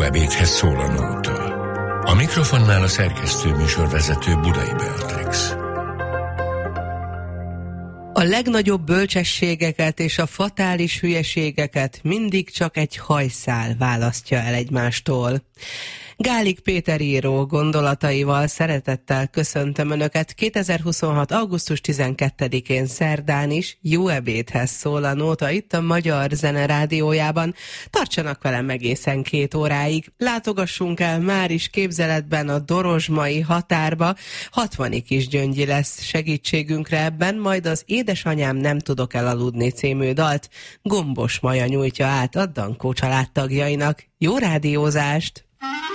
ebédhez szól a nóta. A mikrofonnál a szerkesztő műsorvezető Budai Beatrix. A legnagyobb bölcsességeket és a fatális hülyeségeket mindig csak egy hajszál választja el egymástól. Gálik Péter író gondolataival szeretettel köszöntöm Önöket 2026. augusztus 12-én szerdán is. Jó ebédhez szól a nóta itt a Magyar Zene Rádiójában. Tartsanak velem egészen 2 óráig. Látogassunk el már is képzeletben a dorozsmai határba. 60 kis Gyöngyi lesz segítségünkre ebben, majd az Édesanyám nem tudok elaludni című dalt Gombos Maja nyújtja át a Dankó családtagjainak. Jó rádiózást!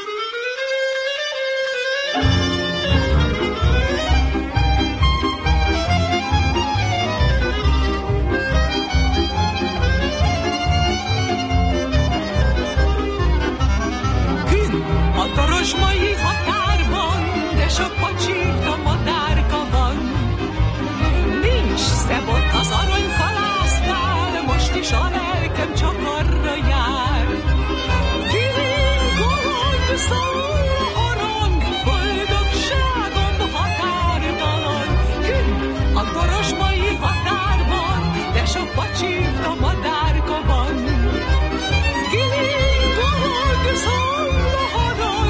Dorozsmai határban, de sok pacsírt a madárka van. Nincs szebott az aranykалásznál, most is a lelkem csak arra jár. Kiringolod, szól a harang, boldogságom határtalan. Kint a dorozsmai határban, de sok pacsírt a madárka van. Kiringolod, szól a harang,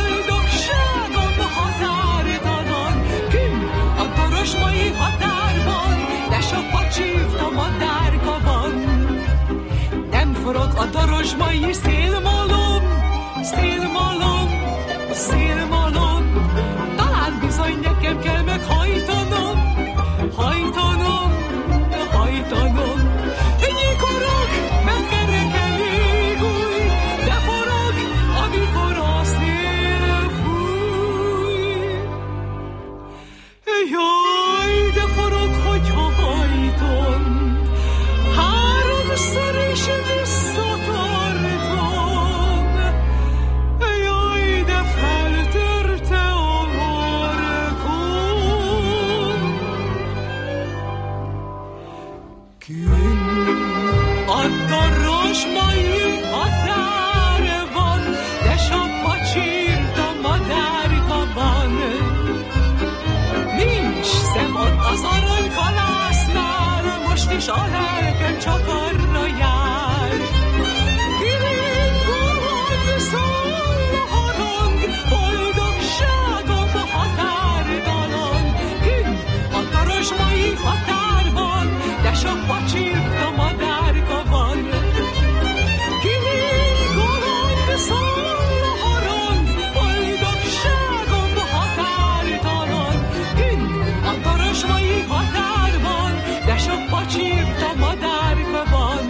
dorozsmai határban, de sok pacsírt a madárka van. Nem forog a dorozsmai szélmalom, szélmalom, szélmalom. Talán bizony nekem kell meghajtanom, hajtanom, hajtanom. Nyikorog, megkerekel légúj, de forog, amikor a szél fúj. Jaj, de forog, hogyha hajtom, háromszor is visszatartom. Jaj, de feltörte a markom. Kint a dorozsmai határban, de sok pacsírt a madárka van. Nincs szem ott az aranykалásznál, most is a lelkem csak arra jár. Kiringolod, szól a harang, boldogságom határtalan. Kint a dorozsmai határban, de sok pacsírt a madárka van. Kiringolod, szól a harang, boldogságom határtalan. A dorozsmai határban, de sok pacsírt a madárka van.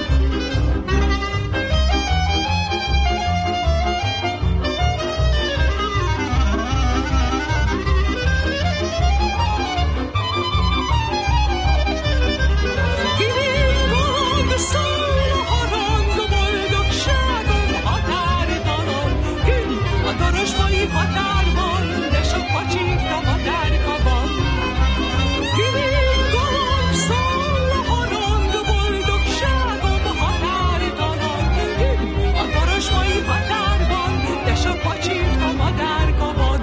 Kiringolod, szól a harang, boldogságom határtalan. Kint a dorozsmai határban, de sok pacsírt a madárka van. Kiringolod, szól a harang, boldogságom határtalan. Kint a dorozsmai határban, de sok pacsírt a madárka van.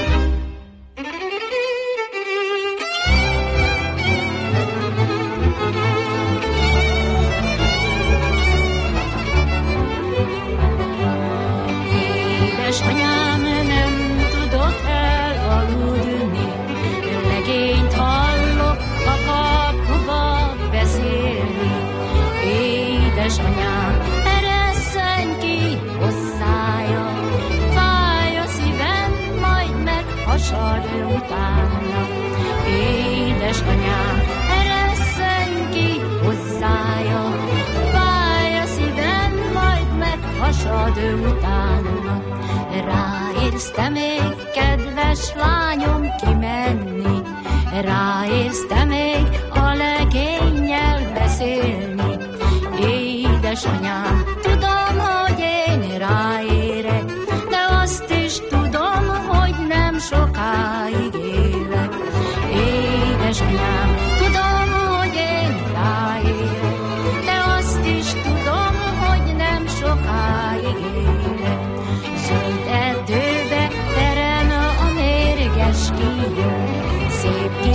Édesanyám, nem tudok elaludni, legényt hallok a kapuba beszélni. Édesanyám, eresszen ki hozzája, fáj a szívem, majd meghasad utána. Édesanyám, eresszen ki hozzája, fáj a szívem, majd meghasad utána. Ráérsz te még, kedves lányom, kimenni, ráérsz te még a legénnyel beszélni. Édesanyám, tudom, hogy én ráérek, de azt is tudom, hogy nem sokáig élek. Édesanyám, tudom, hogy én ráérek, de azt is tudom, hogy nem sokáig élek.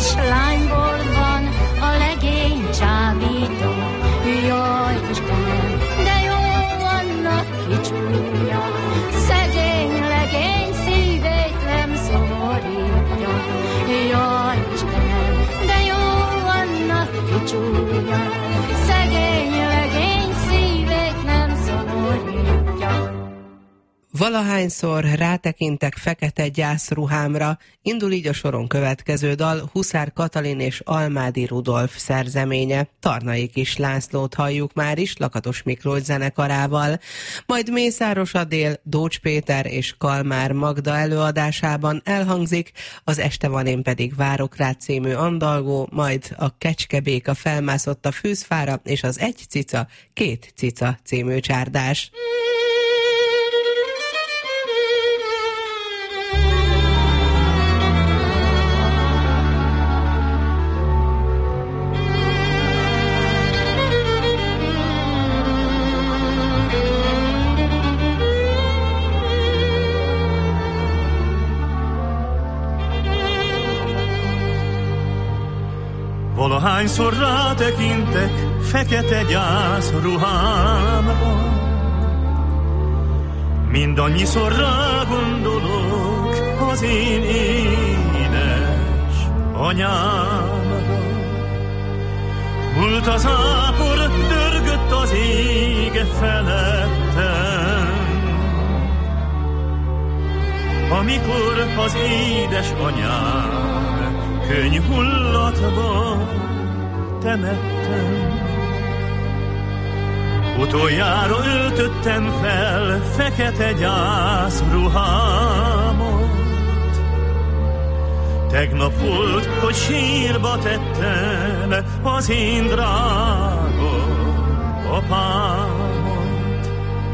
kis lányboltban a legény csábító. Jaj, Istenem, de jó annak kicsúnya, szegény legény szívét nem szomorítja. Jaj, Istenem, de jó annak kicsúnya, szegény legény szívét nem szomorítja. Valahányszor rátekintek fekete gyászruhámra, indul így a soron következő dal, Huszár Katalin és Almádi Rudolf szerzeménye. Tarnai Kis Lászlót halljuk már is, Lakatos Miklós zenekarával, majd Mészáros Adél, Dócs Péter és Kalmár Magda előadásában elhangzik, az Este van én pedig várok rá című andalgó, majd a Kecskebéka felmászott a fűzfára, és az Egy cica, két cica című csárdás. Valahányszor rátekintek fekete gyász ruhámra, mindannyiszor rágondolok az én édes anyámra. Hult az ápor, dörgött az ége felettem, amikor az édes anyám könyhullatva temettem. Utoljára öltöttem fel fekete gyász ruhámot. Tegnap volt, hogy sírba tettem az én drága apámot.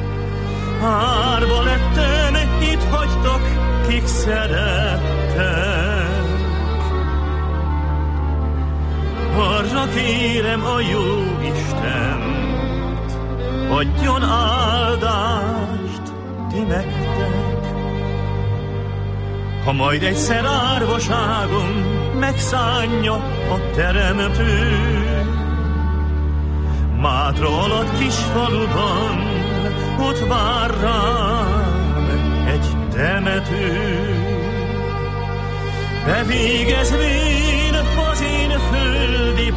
Árva lettem, itt hagytak, kik szerettem. Arra kérem a jó Istent, adjon áldást ti nektek. Ha majd egyszer árvaságom megszánja a teremtő, Mátra alatt kis faluban ott vár rám egy temető. Bevégezvén az én földi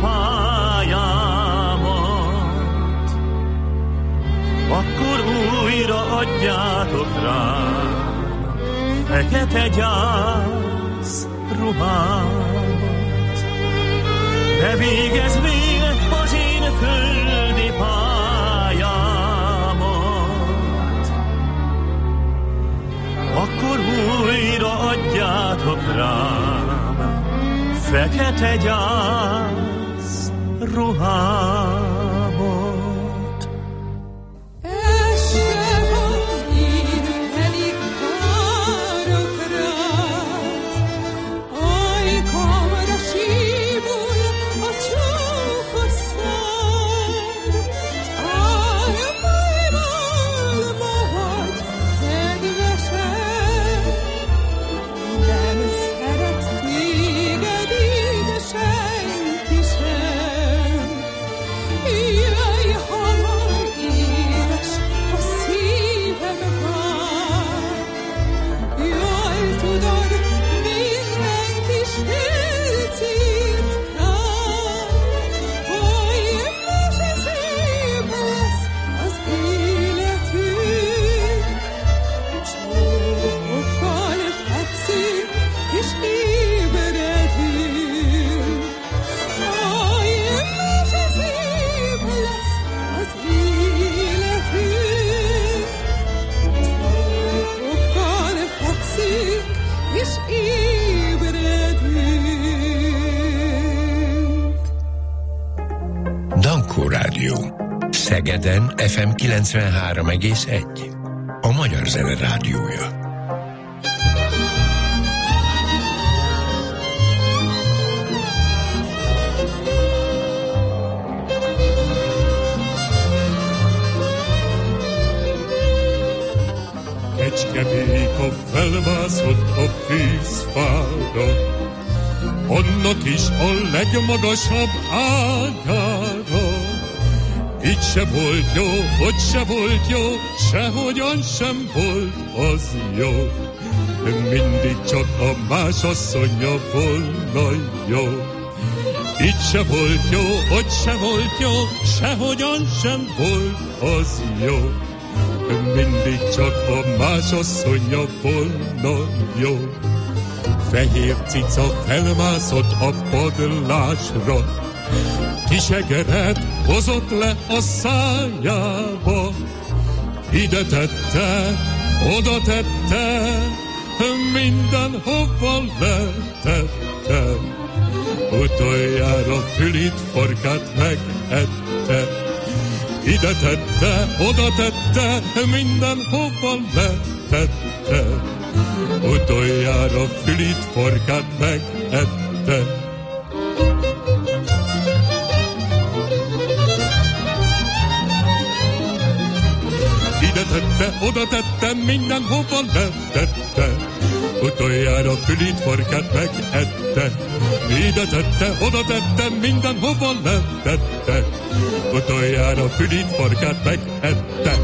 pályámat, akkor újra adjátok rám fekete gyász ruhámat. Bevégezvén az én földi pályámat, akkor újra adjátok rám fekete gyász ruhámot. Este van, én pedig várok rád, ajkamra símul a csókos szád. Álmaimmal ma vagy, kedvesem, nem szeret téged ide senki sem. Jöjj hamar, édes, a szívem vár. Jól tudod, minden kis percét kár, hogy mese szép lesz az életünk. Csókokkal fekszünk és ébredünk, hogy mese szép lesz az életünk. Csókokkal fekszünk és ébredünk. Dankó Rádió. Szegeden FM 93,1. A Magyar Zene Rádiója. Kecskebéka felmászott a fűzfára, annak is a legmagasabb ágára. Itt se volt jó, ott se volt jó, sehogyan sem volt az jó. Mindig csak a más asszonya volna jó. Itt se volt jó, ott se volt jó, sehogyan sem volt az jó. Mindig csak a más asszonya volna jó. Fehér cica felmászott a padlásra, kisegeret hozott le a szájába. Ide tette, oda tette, mindenhova letette. Utoljára fülét, farkát megette. Ide tette, oda tette, mindenhova letette. Utoljára fülét, farkát megette. Ide tette, oda tette, mindenhova letette. Utoljára fülét, farkát megette. Ide tette, oda tette, mindenhova letette. Utoljára fülét, farkát megette.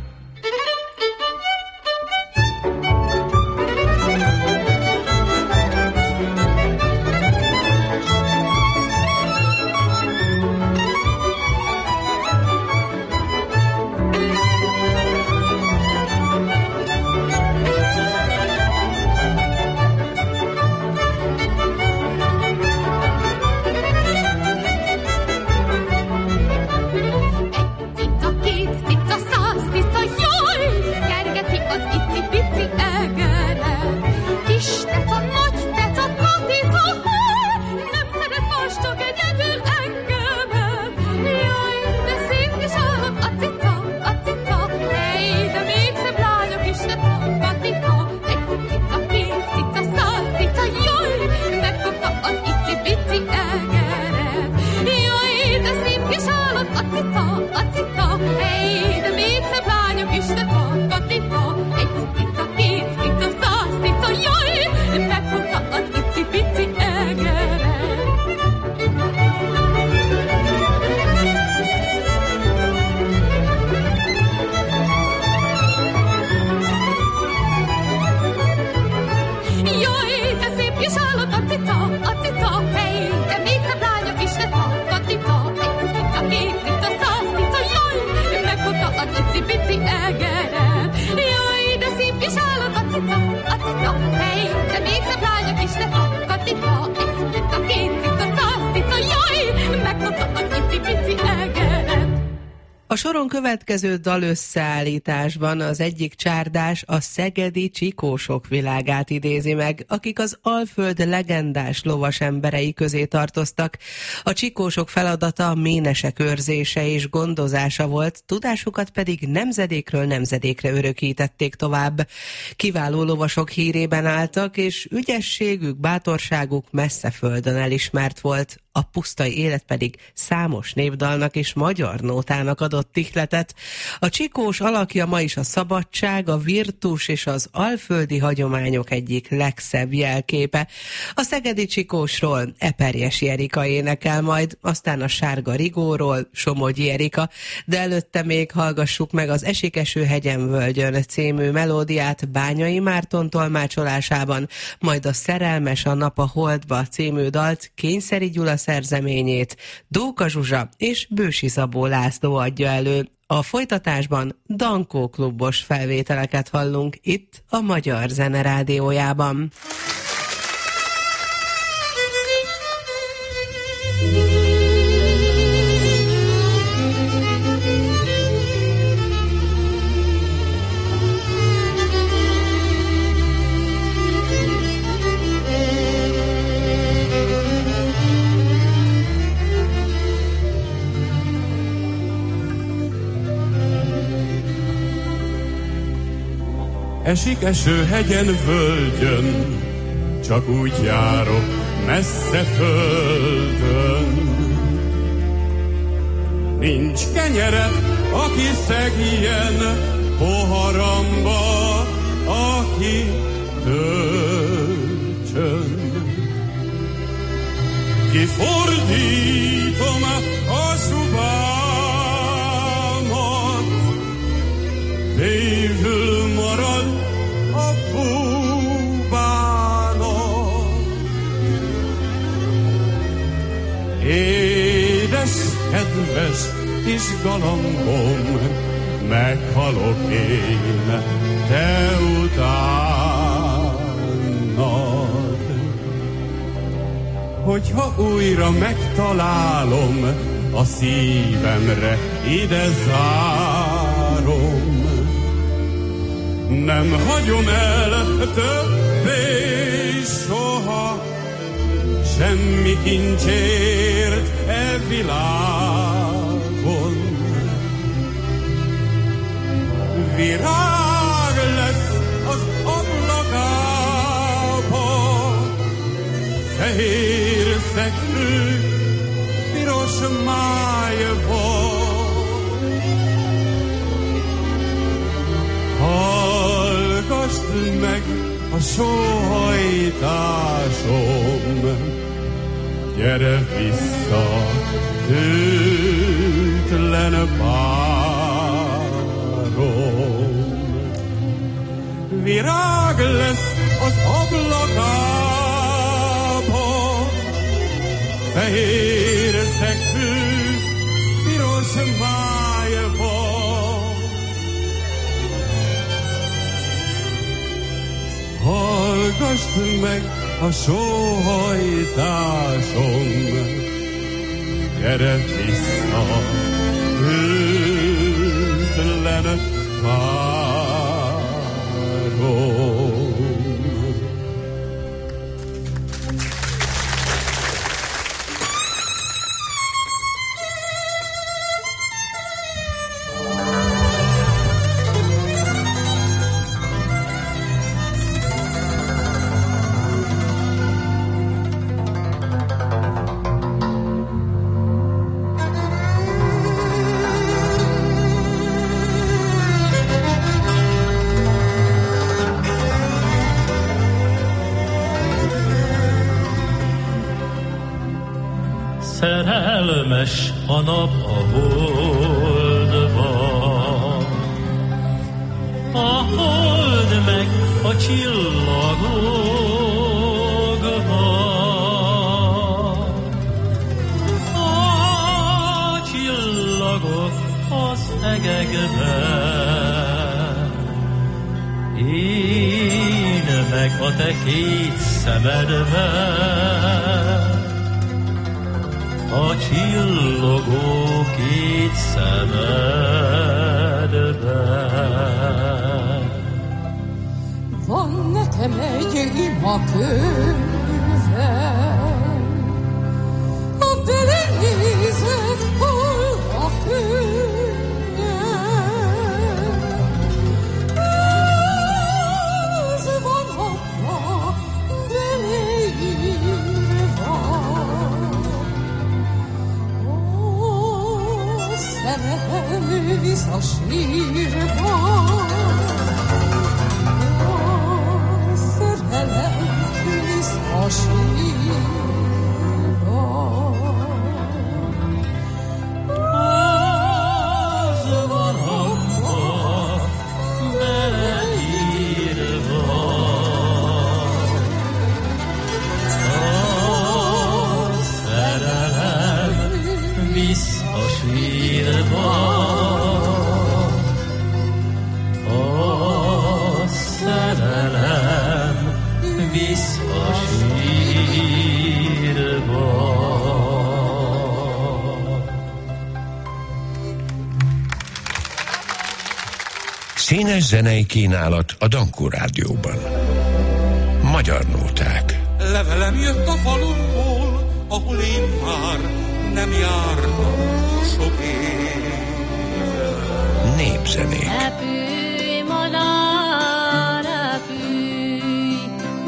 A soron következő dalösszeállításban az egyik csárdás a szegedi csikósok világát idézi meg, akik az Alföld legendás lovas emberei közé tartoztak. A csikósok feladata a ménesek őrzése és gondozása volt, tudásukat pedig nemzedékről nemzedékre örökítették tovább. Kiváló lovasok hírében álltak, és ügyességük, bátorságuk messze földön elismert volt. A pusztai élet pedig számos népdalnak és magyar nótának adott ihletet. A csikós alakja ma is a szabadság, a virtus és az alföldi hagyományok egyik legszebb jelképe. A szegedi csikósról Eperjesi Erika énekel majd, aztán a Sárga Rigóról Somogyi Erika, de előtte még hallgassuk meg az Esikeső-hegyen völgyön című melódiát Bányai Márton tolmácsolásában, majd a Szerelmes a nap a holdba című dalt Kényszeri Gyula szerzeményét Dóka Zsuzsa és Bősi Szabó László adja elő. A folytatásban Dankó klubos felvételeket hallunk itt a Magyar Zene Rádiójában. Esik eső hegyen, völgyön, csak úgy járok messze földön. Nincs kenyeret, aki szegjen poharamba, aki töltsön. kifordítom a szubámat, évül marad a búbának. Édes, kedves kis galambom, meghalok én te utánad. Hogyha újra megtalálom, a szívemre ide zárom. Nem hagyom el többé soha, semmi kincsért e világon. Virág lesz az ablakába, fehér szegfű, piros májba. Hallgasd meg a sóhajtásom, gyere vissza, hűtlen párom. Virág lesz az ablakába, fehér szegfű, piros májba. Hallgasd meg a sóhajtásom, gyere vissza, hűtlen párom. Szerelmes a nap a holdban, a hold meg a csillagokban, a csillagok az egekben, én meg a te két szemedben. A csillogó két szemedben. Van nekem egy imakönyvem, a belenézett hol a könnyem. Ez van abba beleírva, szerelem visz a sírba, szerelem visz a sírba. Az van abba beleírva, a szerelem visz a sírba, a szerelem visz a sírba. Színes zenei kínálat a Dankó Rádióban. Magyar nóták. Levelem jött a falumból, ahol én már nem jártam sok éve. Népzenék. Repülj, madár, repülj,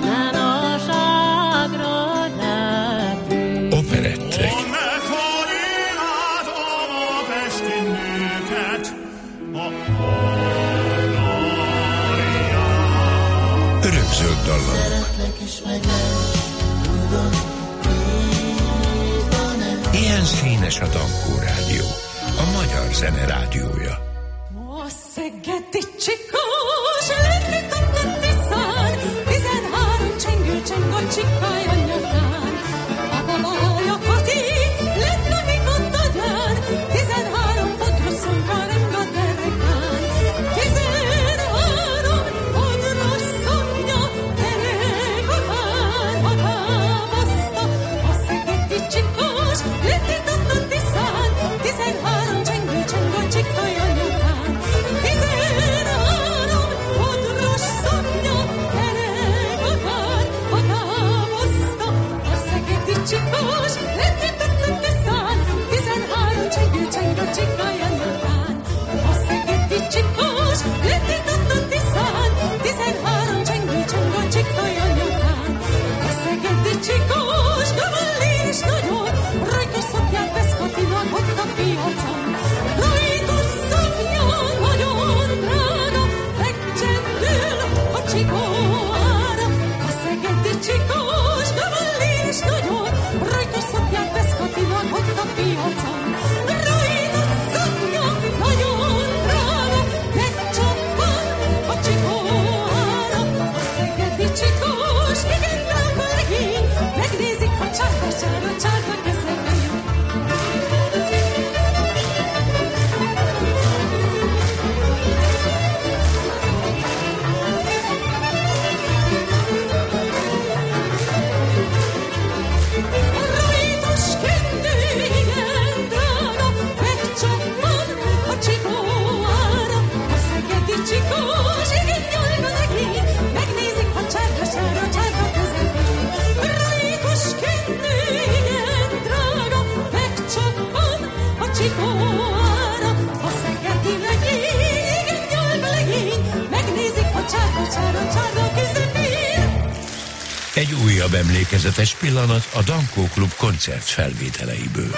menőságra repülj. Operettek. Amikor imádom a pesti nőket, a Örökzöld dallamok. Szeretlek és meglep, tudod, Színes a Dankó Rádió, a magyar zene rádiója. A szegedi csikós, lenni tapnatti szár, 13 csengő cseng a csikája nyakán. A babaja Kati, lett a kigottadán, 13 fodros szonka reng a derekán. 13 fodros szonya, ereg a hár, a támaszta. A szegedi csikós, lenni tapnatti szár, 13 csengő cseng a csikája nyakán. 13 fodros szonya, ereg a hár, a támaszta. A szegedi csikós, lenni tapnatti szár, 13 csengő cseng a csikája nyakán. A szegedi csikós, lenni tapnatti szár, 13 csengő cseng a csikája nyakán. A szegedi csikós, kavallér is nagyon, rajtos szoknyát vesz Katinak ott a piacon. Rajtos szoknya nagyon drága, megcsendül a csikóára. A szegedi csikós, kavallér is nagyon, rajtos szoknyát vesz Katinak ott a piacon. Rajtos szoknya nagyon drága, megcsappan a csikóára. A szegedi csikós, igen drága legény, megnézik a csárga kezében. Rajtos kendő, igen drága, megcsappan a csikóára. A szegedi csikós, igen nyolga legény, megnézik a csárga közepén. Rajtos kendő, igen drága, megcsappan a csikóára. A szegedi legény, igen nyolga legény, megnézik a csárga közepén. Egy újabb emlékezetes pillanat a Dankó Klub koncert felvételeiből.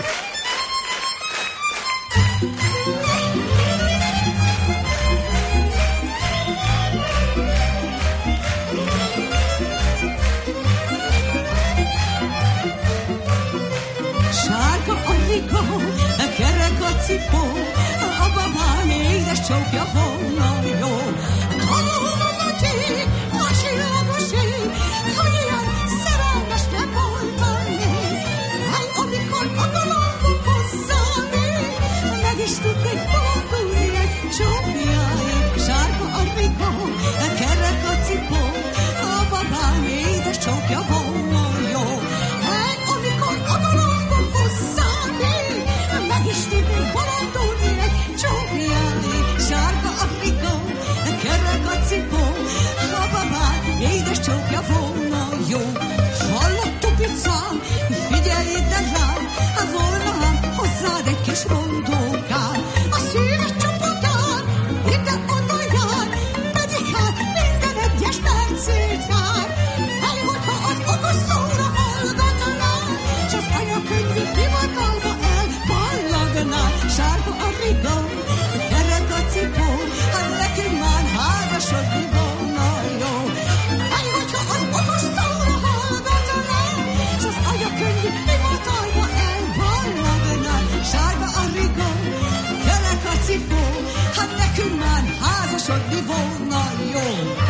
Sárga a rigó, kerek a cipó, a babám édes csókja volna jó. Tanulom a matyé, masi, hogy ilyen szerelmes nem voltam még. Hány, amikor a galambok hozzám még, meg is tudnék bolondulni egy csókjáig. Sárga a rigó, kerek a cipó, a babám édes csókja volna jó. Hány, amikor a galambok hozzám még, meg is tudnék bolondulni egy csókjáig. Sárga a rigó, kerek a cipó, a babám édes csókja volna jó. Hallott tupicám, figyelj ide rám, volna hozzád egy kis rondókám. A szíves csapatán, ide-oda jár, pedig hát minden egyes percét jár. Hely, hogyha az okos szóra hallgatnál, s az anyakönyvi hivatalba elballagnál. Sárga a rigó, kerek a cipó, hát nekünk már házasodni volna jó. Hely, hogyha az okos szóra hallgatnál, s az anyakönyvi hivatalba elballagnál. Sárga a rigó, kerek a cipó, hát nekünk már házasodni volna jó.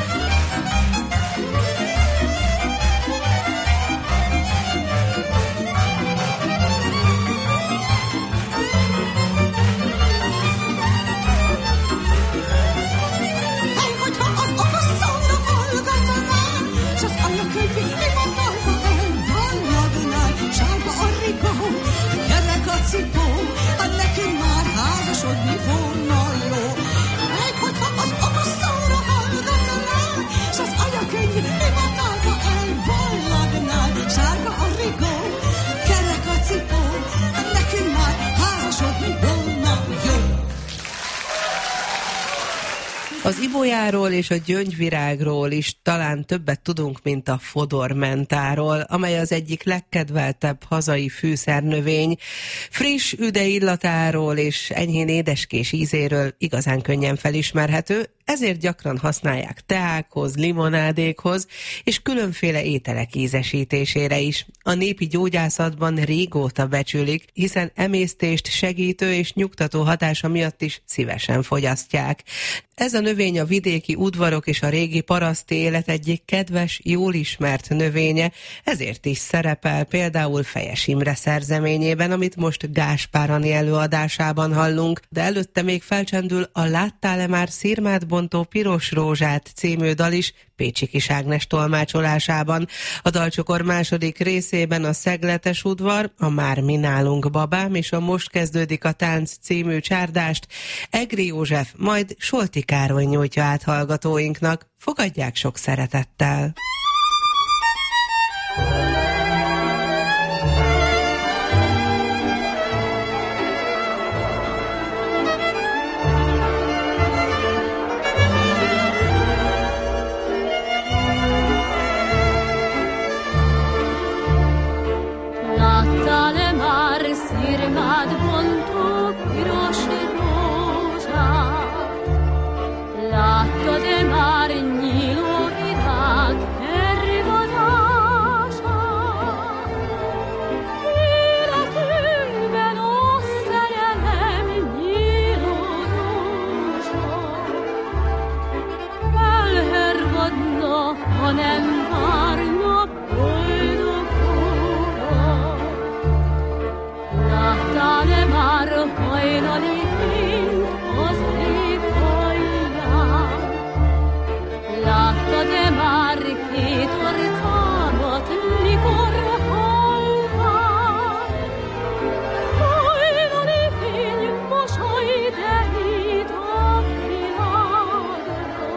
Hely, hogyha az okos szóra hallgatnál, s az anyakönyvi hivatalba elballagnál. Sárga a rigó, kerek a cipó, hát nekünk már házasodni volna jó. Hely, hogyha az okos szóra hallgatnál, s az anyakönyvi hivatalba elballagnál. Sárga a rigó, kerek a cipó, hát nekünk már házasodni volna jó. Az ibolyáról és a gyöngyvirágról is talán többet tudunk, mint a fodormentáról, amely az egyik legkedveltebb hazai fűszernövény. Friss, üde illatáról és enyhén édeskés ízéről igazán könnyen felismerhető, ezért gyakran használják teákhoz, limonádékhoz és különféle ételek ízesítésére is. A népi gyógyászatban régóta becsülik, hiszen emésztést segítő és nyugtató hatása miatt is szívesen fogyasztják. Ez a növény a vidéki udvarok és a régi paraszti élet egyik kedves, jól ismert növénye, ezért is szerepel például Fejes Imre szerzeményében, amit most Gáspár Ani előadásában hallunk, de előtte még felcsendül a Láttál-e már szirmát bontó piros rózsát című dal is Pécsi Kis Ágnes tolmácsolásában. A dalcsokor második részében a Szegletes udvar, a Már mi nálunk babám és a Most kezdődik a tánc című csárdást Egri József, majd Solti Károly nyújtja át hallgatóinknak. Fogadják sok szeretettel! Láttál-e már szirmád bontó piros rózsát? Láttad-e már nyíló virág hervadását? Életünkben a szerelem nyíló rózsa elhervadna, ha nem várna boldog óra. Láttál-e már hajnali fényt az ég alján? Láttad-e már két arcámat, mikor halván? Hajnali fény mosoly derít a világra.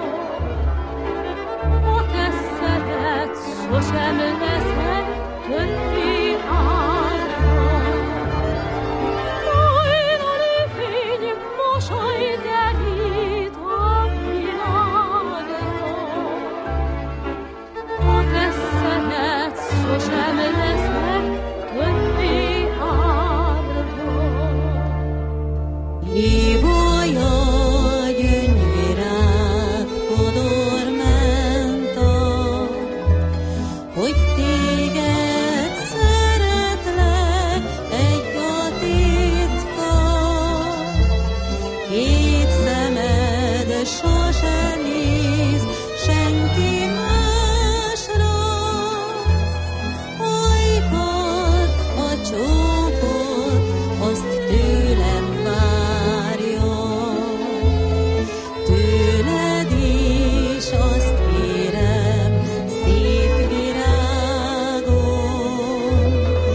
A te szemed sosem leszek többé árva. Hajnali fény mosoly derít a világra. A te szemed sosem leszek többé árva. Hívolja gyöngyvirág fodormenta, hogy téged szeretlek egy a titka. Két szemed sose néz senki másra, olykor a csókot azt tőlem várja. Tőled is azt kérem, szép virágom,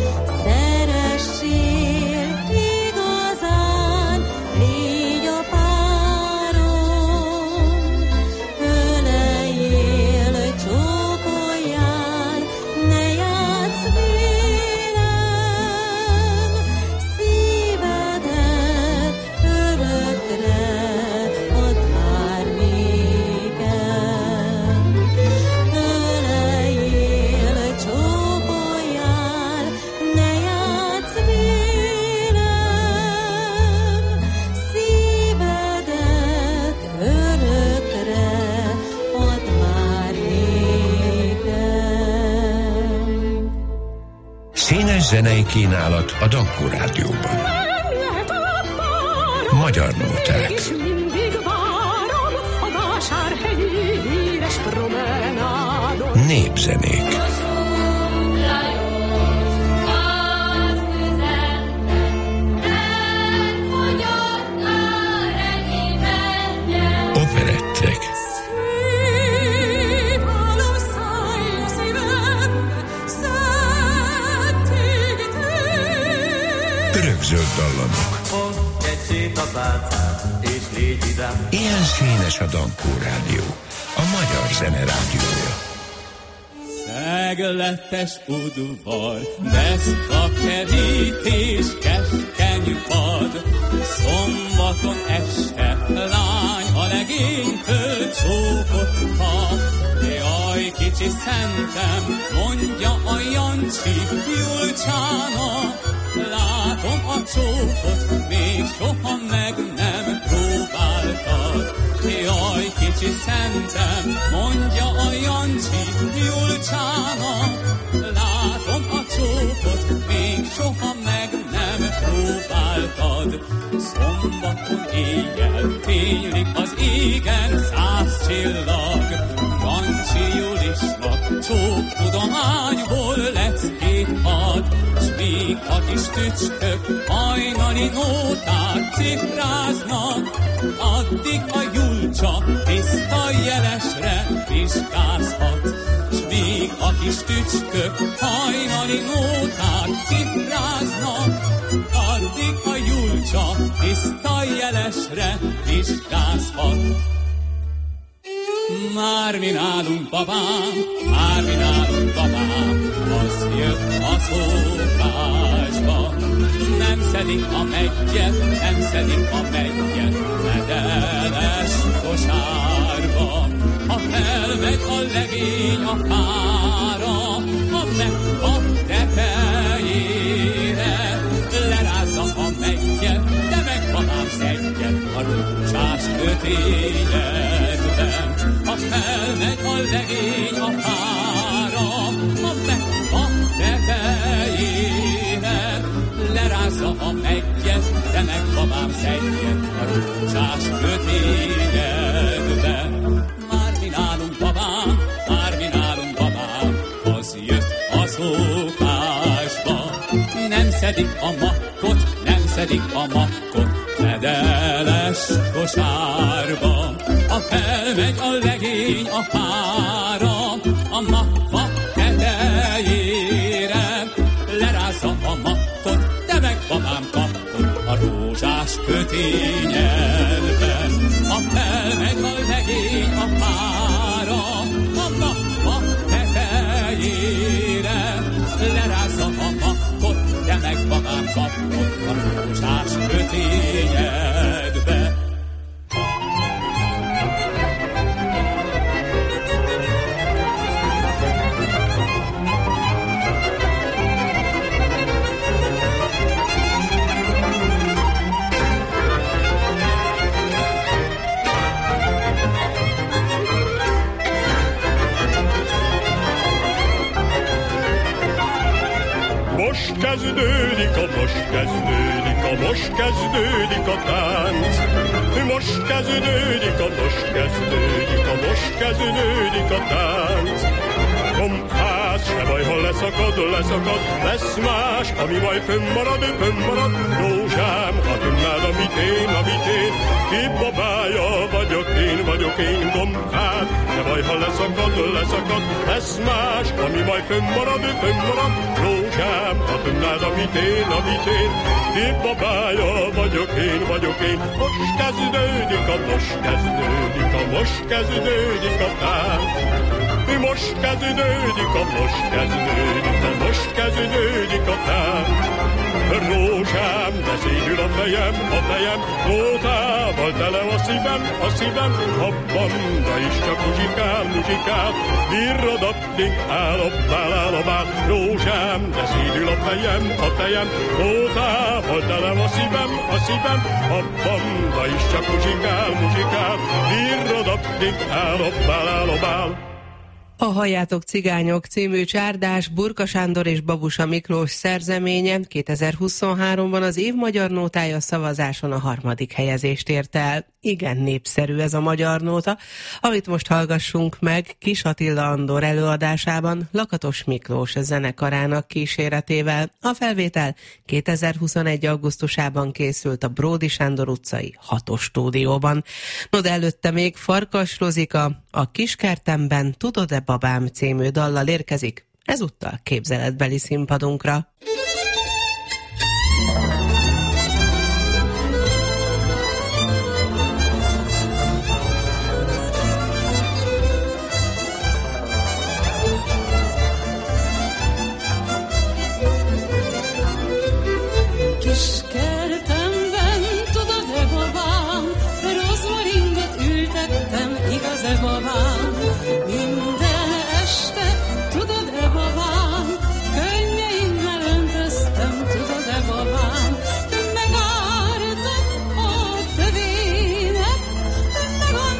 szeressél igazán, légy a párom. Öleljél, csókoljál, ne játsz vélem, szívedet örökre add már nékem. Öleljél, csókoljál, ne játsz vélem, szívedet örökre add már nékem. Színes zenei kínálat a Dankó Rádióban. Lehet a párom, Magyar nóták. és mindig várom a vásárhelyi híres promenádon. Népzenék. Operettek. Szíválom szállj a szívembe, szentég téged. Örökzöld dallamok. Fogd egy sétapálcát, és légy vidám. Ilyen színes a Dankó Rádió. A magyar zene rádiója. Szegletes udvar, deszka kerítés, keskeny pad. Szombaton este lány a legénytől csókot kap. Jaj, kicsi szentem, mondja a Jancsi Julcsának. Látom a csókot, még soha meg nem próbáltad. Jaj, kicsi szentem, mondja a Jancsi Julcsának, látom a csókot, még soha meg nem próbáltad. Szombaton éjjel fénylik az égen 100 csillag, Jancsi Julisnak csók tudományból leckét ad, s még a kis tücskök hajnali nótát cifráznak, addig a Julcsa tiszta jelesre vizsgázhat. S még a kis tücskök hajnali nótát cifráznak, addig a Julcsa tiszta jelesre vizsgázhat. Már mi nálunk babám, már mi nálunk babám, az jött a szokásba. Nem szedik a meggyet, nem szedik a meggyet, fedeles kosárba. Ha felmegy a legény a fára, a megfa tetejére, lerázza a meggyet, de meg babám szedjet a rózsás kötényedben. Ha felmegy a legény a fára, a megfa tetejére, lerázza a meggyet, de meg babám szedjet a rózsás kötényedben. Már mi nálunk babám, már mi nálunk babám, az jött a szokásba. Nem szedik a makkot, nem szedik a makkot, fedeles kosárba. Ha felmegy a legény a fára, a makfa tetejére, lerázza a makkot, te meg babám kapkod a rózsás kötényedben. Ha felmegy a legény a fára, a makfa tetejére, lerázza a makkot, te meg babám kapkod a rózsás kötényedben. Most kezdődik a tánc. Most kezdődik a tánc. Kompász, se baj, ha leszakad, lesz más, ami majd fönnmarad, rózsám, ha tudnád, amit én, ki babája vagyok én, kompász, se baj, ha leszakad, lesz más, ami majd fönnmarad, rózsám, ha tudnád, amit én, ki babája vagyok én. Most kezdődik a tánc. Most kezdődik a tánc. Rózsám, de szédül a fejem, nótával tele a szívem, abban, de is csak muzsikál, virradapting, állapál. Rózsám, de szédül a fejem, nótával tele a szívem, abban, de is csak muzsikál, virradapting, állapál. A Halljátok cigányok című csárdás Burka Sándor és Babusa Miklós szerzeménye 2023-ban az év magyar nótája szavazáson a 3. helyezést érte el. Igen népszerű ez a magyar nóta, amit most hallgassunk meg Kis Attila Andor előadásában Lakatos Miklós zenekarának kíséretével. A felvétel 2021. augusztusában készült a Bródi Sándor utcai 6-os stúdióban. No, de előtte még Farkas Rozika a Kiskertemben Tudod-e babám című dallal érkezik, ezúttal képzeletbeli színpadunkra. Kiskertemben, tudod-e babám, rozmaringot ültettem, igaz-e babám? Minden este, tudod-e babám, könnyeimmel öntöztem, tudod-e babám? Megártott a tövének, megártott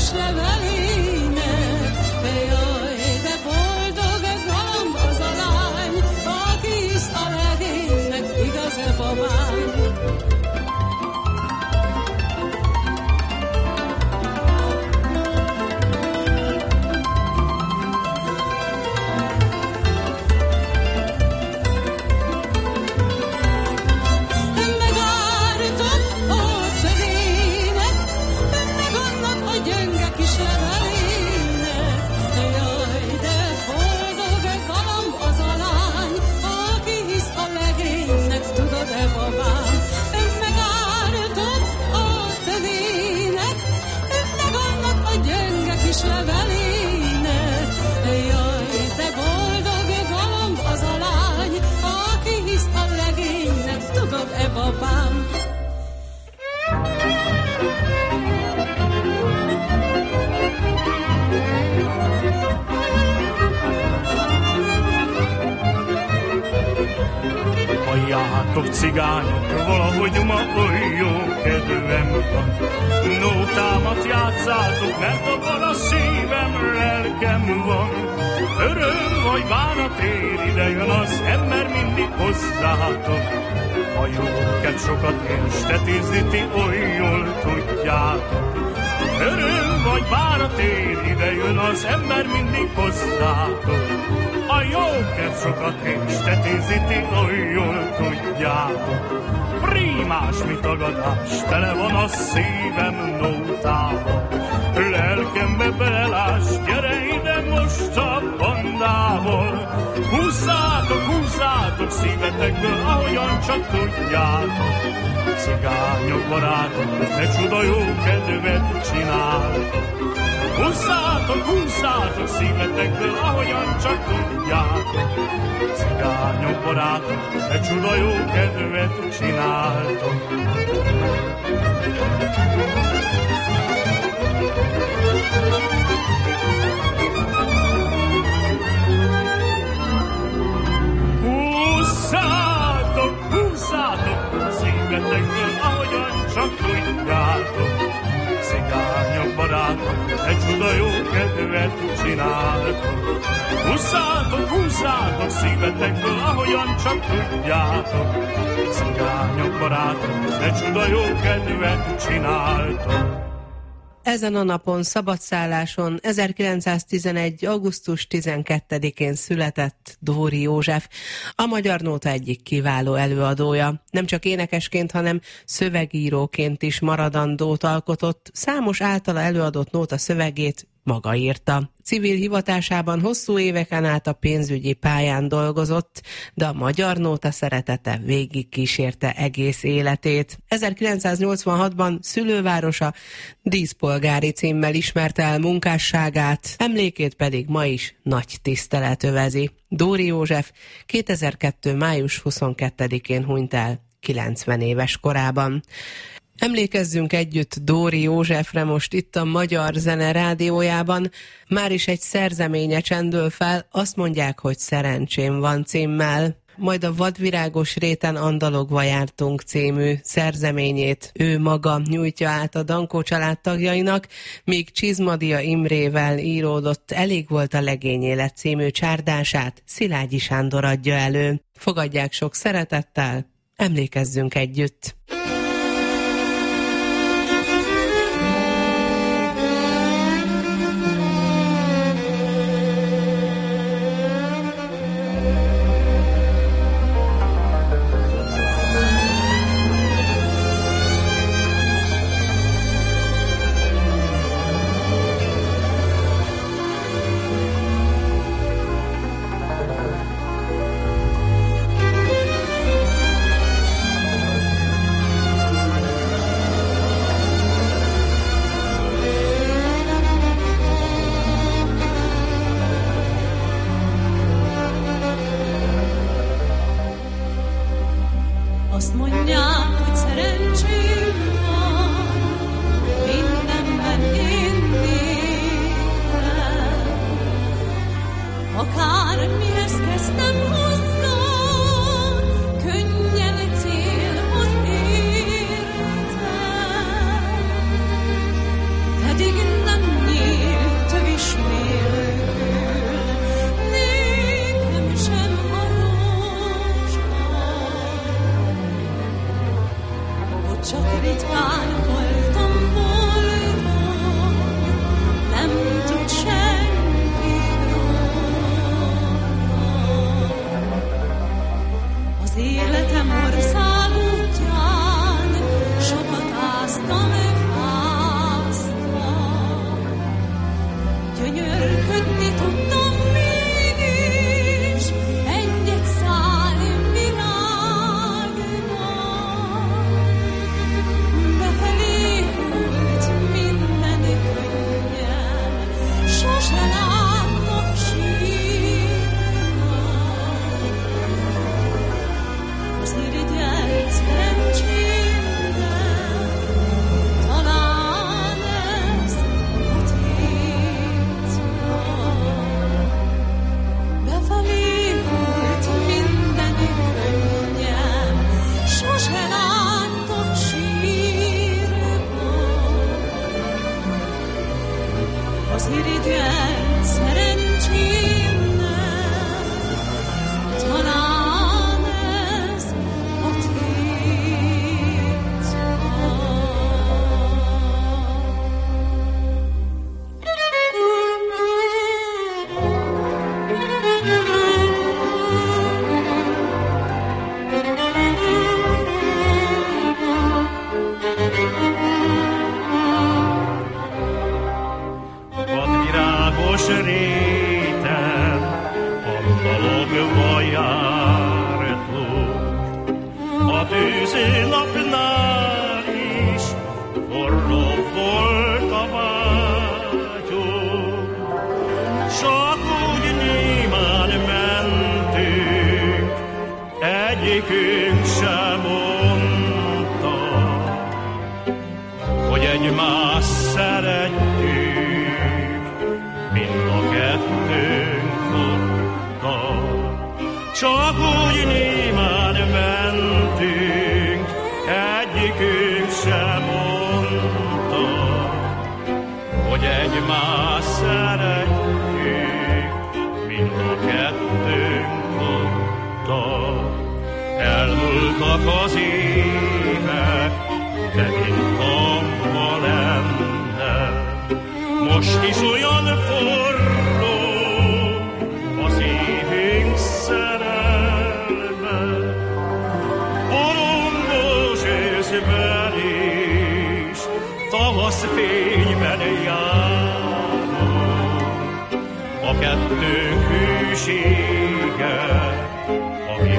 kis levelének. Jaj, de boldog galamb az a lány, aki hisz a legénynek, igaz-e babám? Halljátok, cigányok, valahogy ma oly jó kedvem van. Nótámat játszátok, mert abban a szívem, lelkem van. Öröm vagy bánat ér, ide jön az ember mindig hozzátok. A jóket sokat ér, stetizni ti oly jól tudjátok. Öröm vagy bánat ér, ide jön az ember mindig hozzátok. A jóket sokat ér, stetizni ti oly jól tudjátok. Prímás, mi tagadás, tele van a szívem nótával. Lelkembe belelás, gyere ide most a bandával. Húzzátok, húzzátok szívetekből, ahogyan csak tudjátok. Cigányok barátok, ne csuda jó kedvet csináltok. Húzzátok, húzzátok szívetekből, ahogyan csak tudjátok. Cigányok barátok, ne csuda jó kedvet csináltok. Húzzátok, húzzátok szívetekből, ahogyan csak tudjátok. Cigányok barátok, egy csuda jó kedvet csináltok. Húzzátok, húzzátok szívetekből, ahogyan csak tudjátok. Cigányok barátok, egy csuda jó kedvet csináltok. Ezen a napon szabadszálláson 1911. augusztus 12-én született Dóri József, a Magyar Nóta egyik kiváló előadója. Nem csak énekesként, hanem szövegíróként is maradandót alkotott, számos általa előadott nóta szövegét maga írta. Civil hivatásában hosszú éveken át a pénzügyi pályán dolgozott, de a magyar nóta szeretete végig kísérte egész életét. 1986-ban szülővárosa díszpolgári címmel ismerte el munkásságát, emlékét pedig ma is nagy tisztelet övezi. Dóri József 2002. május 22-én hunyt el 90 éves korában. Emlékezzünk együtt Dóri Józsefre most itt a Magyar Zene Rádiójában. Már is egy szerzeménye csendül fel, azt mondják, hogy Szerencsém van címmel. Majd a Vadvirágos réten andalogva jártunk című szerzeményét ő maga nyújtja át a Dankó család tagjainak, míg Csizmadia Imrével íródott Elég volt a legényélet című csárdását Szilágyi Sándor adja elő. Fogadják sok szeretettel, emlékezzünk együtt! Pedig nem az irigyelt szerencsémmel. Talán ez a tét Vadvirágos réten a balogva jártunk, a tűző napnál is forróbb volt a vágyunk. Csak úgy némán mentünk, egyikünk sem mondta, hogy egymást szeretjük, mind a kettőnk mondta. Csak úgy némán mentünk, egyikünk sem mondta, hogy egymást szeretjük, mind a kettőnk mondta. Elmúltak az évek, de mintha ma lenne, most is olyan forró a szívünk szerelme. Borongos őszben is, tavasz fényben járunk, a kettőnk hűsége, a mi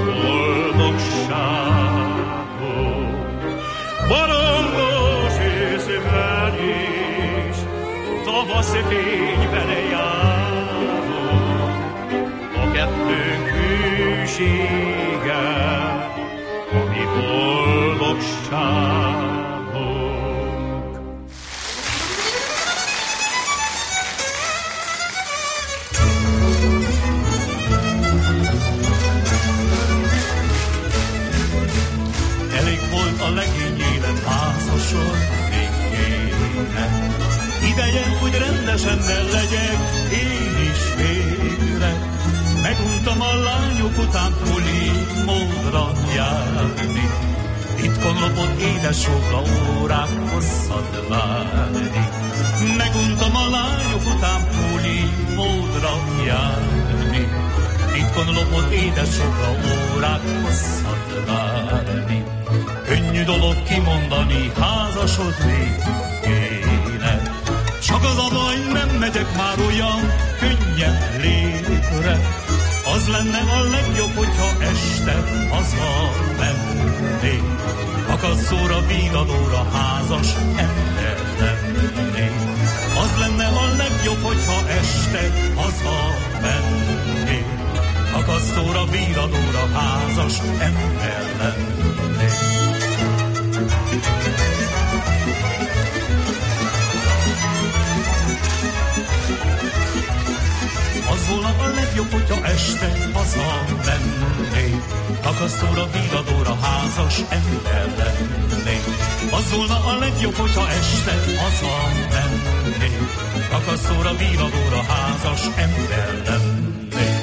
boldogságunk. Borongos őszben is, tavasz fényben járunk, a kettőnk hűsége, a mi boldogságunk. Elég volt a legény élet házasodni kéne. Ideje, hogy rendesen legyek, én is végre. Meguntam a lányok után puli módra járni. Titkon lopott édesokra órák hosszat várni. Meguntam a lányok után puli módra járni. Titkon lopott édesokra órák hosszat várni. Könnyű dolog kimondani, házasodni kéne. Csak az a baj, nem megyek már olyan könnyen lépre. Az lenne a legjobb, hogyha este hazamennék. Akasszóra, vígadóra, házas ember lennék. Az lenne a legjobb, hogyha este hazamennék. Akasszóra, vígadóra, házas ember lennék. Az volna a legjobb, hogyha este hazamennék. Akasztóra, vígadóra, házas ember lennék. Az volna a legjobb, hogyha este hazamennék. Akasztóra, vígadóra, házas ember lennék.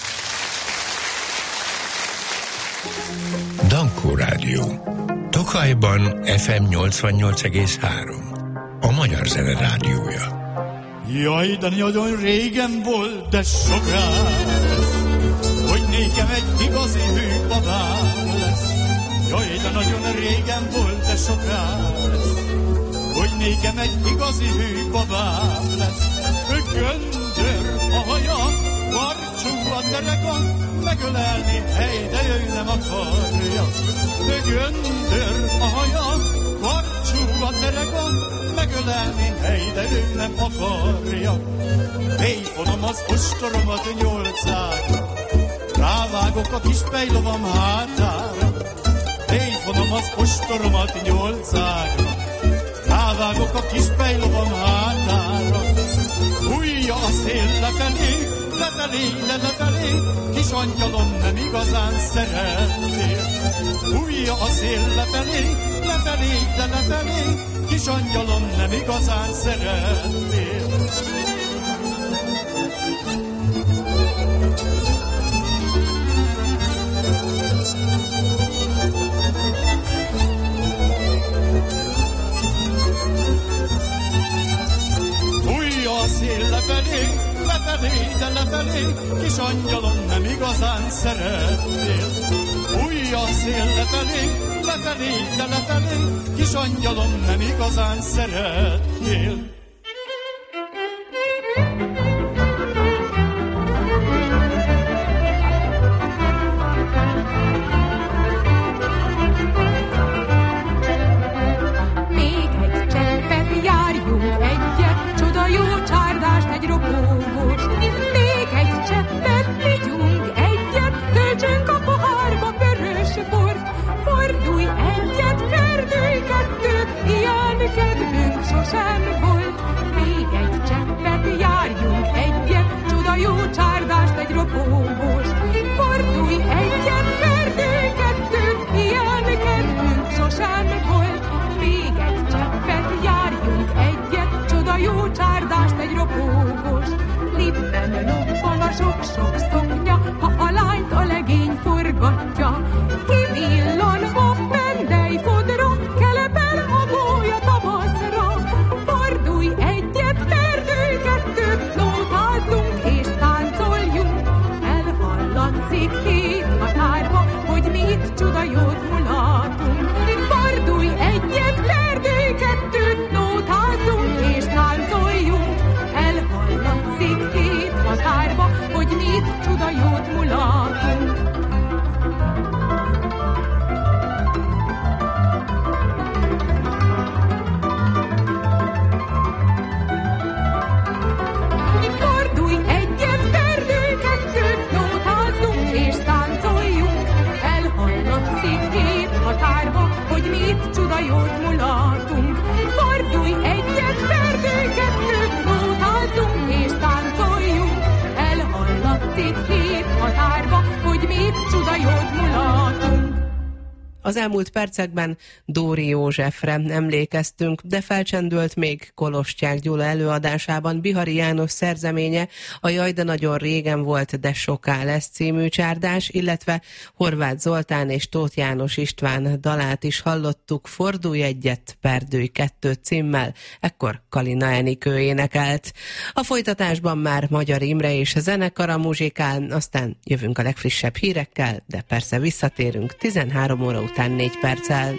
Dankó Rádió. Tokajban FM 88,3. A Magyar Zene Rádiója. Jaj, de nagyon régen volt, de sokáig lesz, hogy nékem egy igazi hűbabám lesz. Jaj, de nagyon régen volt, de sokáig lesz, hogy nékem egy igazi hűbabám lesz. Göndör a haja, karcsú a dereka, megölelni, hely, de ő nem akarja. Göndör a haja, karcsú a dereka, megölelni, hely, de ő nem akarja. Bélyfonom az ostoromat nyolcára, rávágok a kis pejlovam hátára. Bélyfonom az ostoromat nyolcára, rávágok a kis pejlovam hátára. Fújja a szél lefelé, lefelé, lefelé, kis angyalom nem igazán szeretnél. Fújja a szél lefelé, lefelé, lefelé, kis angyalom nem igazán szeretnél. szél lefelé, lefelé, de lefelé, kis angyalom, nem igazán szerettél. Fúj a szél lefelé, lefelé, de lefelé, kis angyalom, nem igazán szerettél. Sosem volt, még egy cseppet járjunk egyet, csoda jó csárdást, egy ropógost. Fordulj egyet, verdőj kettőt, ilyen kedvünk sosem volt. Még egy cseppet járjunk egyet, csoda jó csárdást, egy ropógost. Lippen loppan a sok-sok szoknya, ha a lányt a legény forgatja. Kivillan a pendely fodra, kelepel a gólya tavaszra. Fordulj egyet, verdőj kettőt, nótázzunk és táncoljunk. Elhallatszik hét határba, hogy mi itt csoda jót mulatunk. Fordulj egyet, verdőj kettőt, nótázzunk és táncoljunk. Elhallatszik hét határba, hogy mi itt csoda jót mulatunk. Csuda jót mulatunk. Fordulj egyet, verdőj kettőt, nótázzunk és táncoljunk. Elhallatszik hét határba, hogy mi itt csuda jót mulatunk. Az elmúlt percekben Dóri Józsefre emlékeztünk, de felcsendült még Kolostyák Gyula előadásában Bihari János szerzeménye, a Jaj, de nagyon régen volt, de soká lesz című csárdás, illetve Horváth Zoltán és Tóth János István dalát is hallottuk, Fordulj egyet, perdülj kettőt címmel, ekkor Kalina Enikő énekelt. A folytatásban már Magyar Imre és a zenekara muzsikál, aztán jövünk a legfrissebb hírekkel, de persze visszatérünk 13 óra után 4 perccel.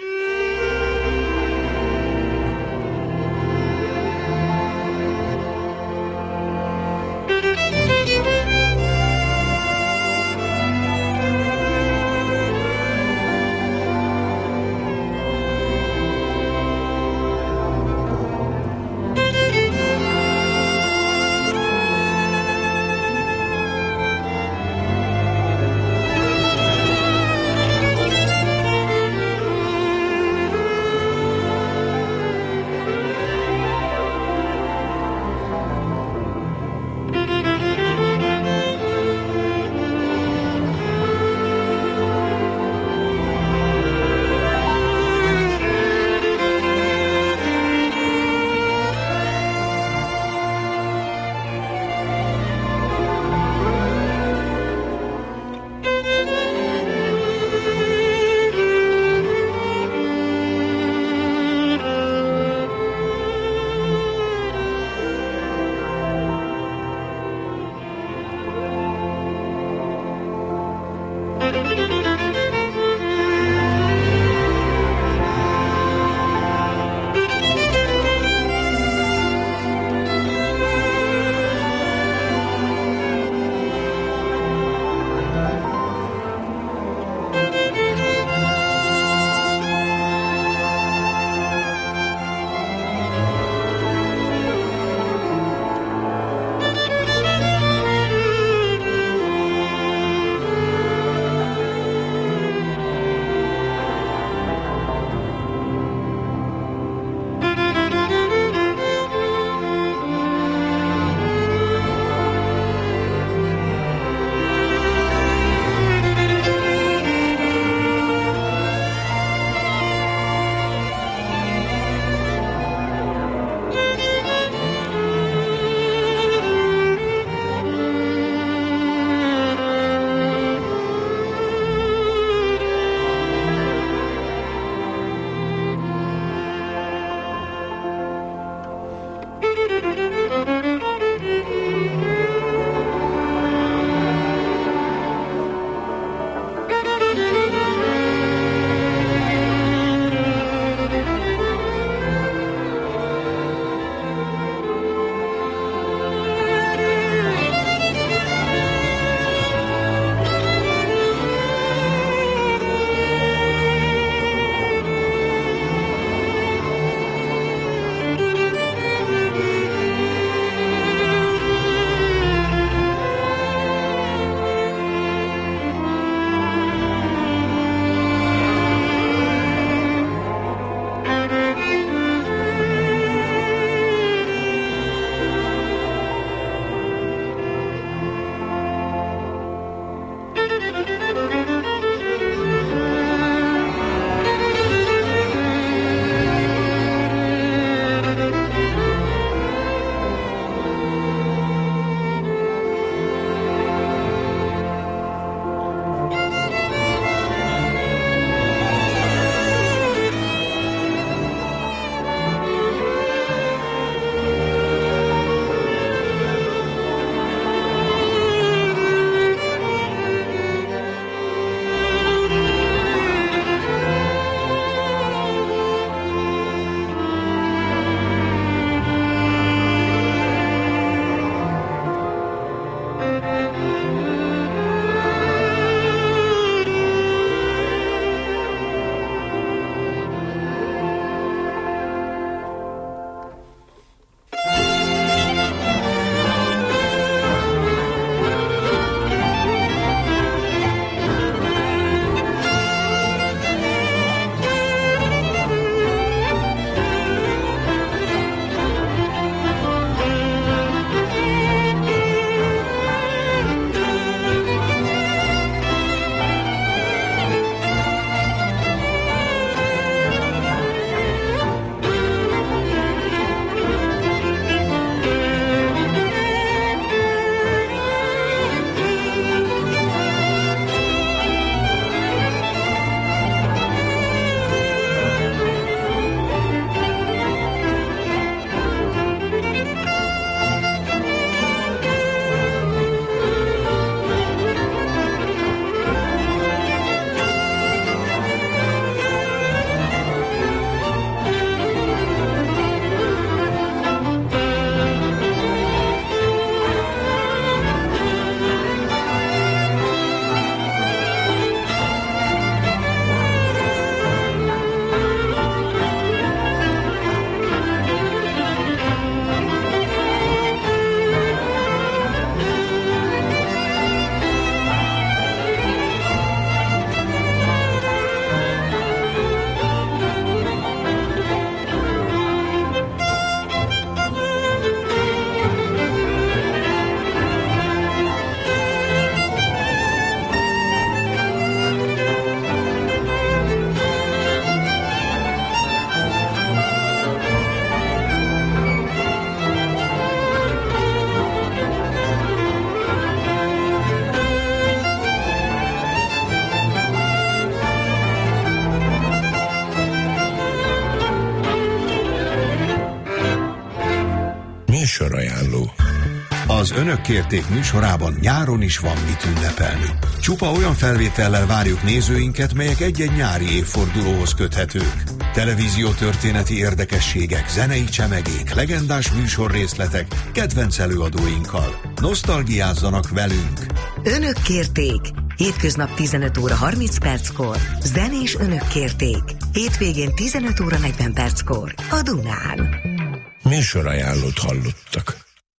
Műsorajánló. Az Önök kérték műsorában nyáron is van mit ünnepelni. Csupa olyan felvétellel várjuk nézőinket, melyek egy-egy nyári évfordulóhoz köthetők. Televíziótörténeti érdekességek, zenei csemegék, legendás műsorrészletek, kedvenc előadóinkkal. Nosztalgiázzanak velünk! Önök kérték. Hétköznap 15 óra 30 perckor. Zenés Önök kérték. Hétvégén 15 óra 40 perckor. A Dunán. Műsorajánlót hallottak.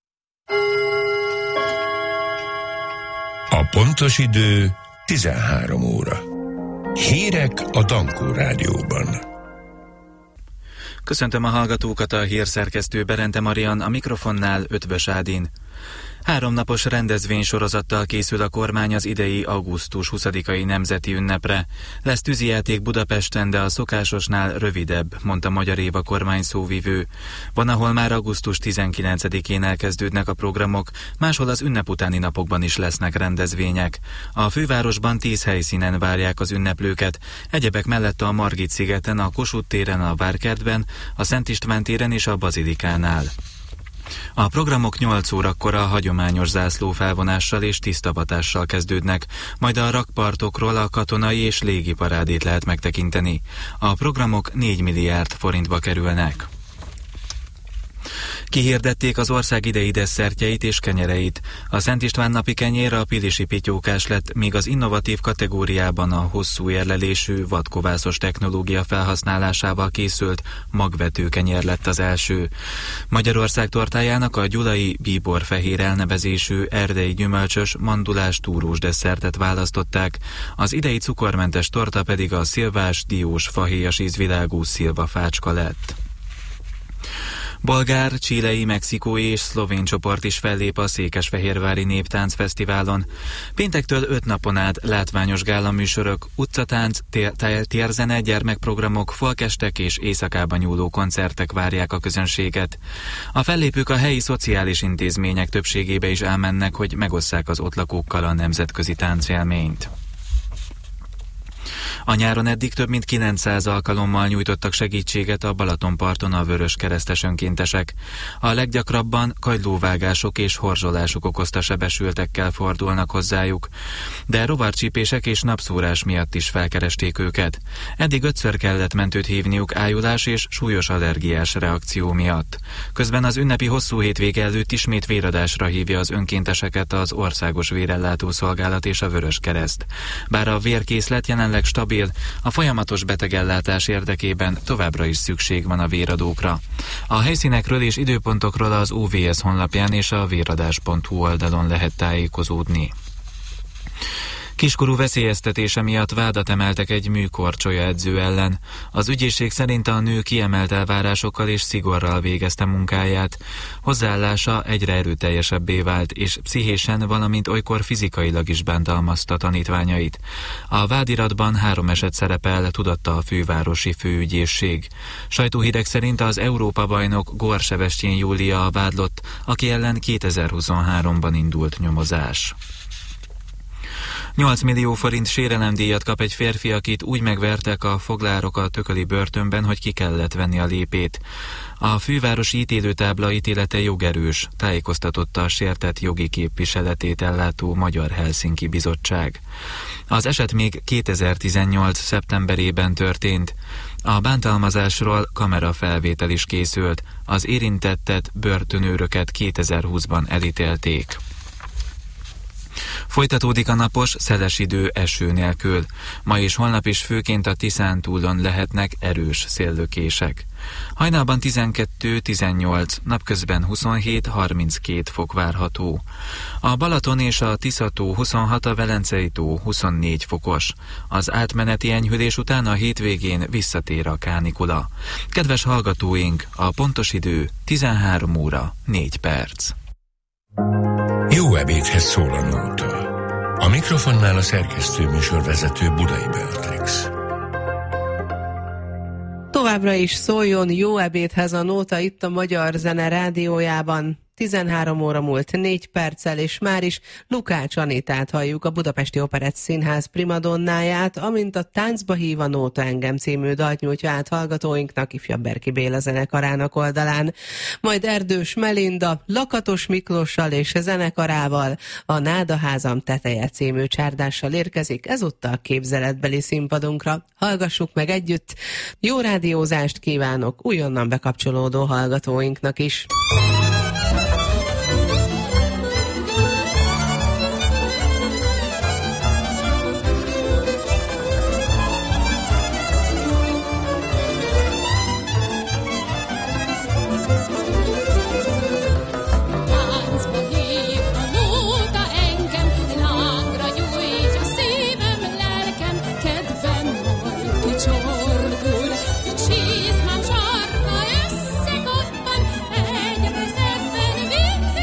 A pontos idő 13 óra. Hírek a Dankó Rádióban. Köszöntöm a hallgatókat, a hírszerkesztő Berente Marian, a mikrofonnál Ötvös Ádin. 3 napos rendezvénysorozattal készül a kormány az idei augusztus 20-ai nemzeti ünnepre. Lesz tűzijáték Budapesten, de a szokásosnál rövidebb, mondta Magyar Éva kormányszóvivő. Van, ahol már augusztus 19-én elkezdődnek a programok, máshol az ünnep utáni napokban is lesznek rendezvények. A fővárosban 10 helyszínen várják az ünneplőket, egyebek mellett a Margit-szigeten, a Kossuth téren, a Várkertben, a Szent István téren és a Bazilikánál. A programok 8 órakor a hagyományos zászlófelvonással és tisztavatással kezdődnek, majd a rakpartokról a katonai és légi parádét lehet megtekinteni. A programok 4 milliárd forintba kerülnek. Kihirdették az ország idei desszertjeit és kenyereit. A Szent István napi kenyér a pilisi pityókás lett, míg az innovatív kategóriában a hosszú érlelésű, vadkovászos technológia felhasználásával készült magvető kenyer lett az első. Magyarország tortájának a gyulai bíborfehér elnevezésű erdei gyümölcsös mandulás túrós desszertet választották, az idei cukormentes torta pedig a szilvás, diós, fahéjas ízvilágú szilvafácska lett. Bolgár, chilei, mexikói és szlovén csoport is fellép a Székesfehérvári Néptáncfesztiválon. Péntektől 5 napon át látványos gálaműsorok, utcatánc, térzene, gyermekprogramok, folkestek és éjszakában nyúló koncertek várják a közönséget. A fellépők a helyi szociális intézmények többségébe is elmennek, hogy megosszák az ott lakókkal a nemzetközi táncélményt. A nyáron eddig több mint 900 alkalommal nyújtottak segítséget a Balatonparton a vöröskeresztes önkéntesek. A leggyakrabban kagylóvágások és horzsolások okozta sebesültekkel fordulnak hozzájuk, de rovarcsípések és napszúrás miatt is felkeresték őket. Eddig 5-ször kellett mentőt hívniuk ájulás és súlyos allergiás reakció miatt. Közben az ünnepi hosszú hétvége előtt ismét véradásra hívja az önkénteseket az Országos Vérellátó Szolgálat és a Vöröskereszt. Bár a vérkészlet jelenleg stabil, a folyamatos betegellátás érdekében továbbra is szükség van a véradókra. A helyszínekről és időpontokról az OVS honlapján és a véradás.hu oldalon lehet tájékozódni. Kiskorú veszélyeztetése miatt vádat emeltek egy műkorcsolya edző ellen. Az ügyészség szerint a nő kiemelt elvárásokkal és szigorral végezte munkáját. Hozzáállása egyre erőteljesebbé vált, és pszichésen, valamint olykor fizikailag is bántalmazta tanítványait. A vádiratban 3 eset szerepel, tudatta a fővárosi főügyészség. Sajtóhírek szerint az Európa-bajnok Gór Sebestyén Júlia a vádlott, aki ellen 2023-ban indult nyomozás. 8 millió forint sérelemdíjat kap egy férfi, akit úgy megvertek a foglárok a tököli börtönben, hogy ki kellett venni a lépét. A fővárosi ítélőtábla ítélete jogerős, tájékoztatotta a sértett jogi képviseletét ellátó Magyar Helsinki Bizottság. Az eset még 2018. szeptemberében történt. A bántalmazásról kamerafelvétel is készült, az érintettet, börtönőröket 2020-ban elítélték. Folytatódik a napos, szeles idő eső nélkül. Ma és holnap is főként a Tiszántúlon lehetnek erős széllökések. Hajnalban 12-18, napközben 27-32 fok várható. A Balaton és a Tisza-tó 26, a Velencei-tó 24 fokos. Az átmeneti enyhülés után a hétvégén visszatér a kánikula. Kedves hallgatóink, a pontos idő 13 óra 4 perc. Jó ebédhez szól a nóta. A mikrofonnál a szerkesztő műsorvezető Budai Beatrix. Továbbra is szóljon jó ebédhez a nóta itt a Magyar Zene Rádiójában. 13 óra múlt 4 perccel, és már is Lukács Anitát halljuk, a Budapesti Operett Színház primadonnáját, amint a Táncba hív a Nóta engem című dalt nyújtja át hallgatóinknak ifjabb Berki Béla zenekarának oldalán. Majd Erdős Melinda Lakatos Miklossal és zenekarával a Nádaházam teteje című csárdással érkezik ezúttal képzeletbeli színpadunkra. Hallgassuk meg együtt, jó rádiózást kívánok újonnan bekapcsolódó hallgatóinknak is. Csizmám sarka összekoppan, egyre szebben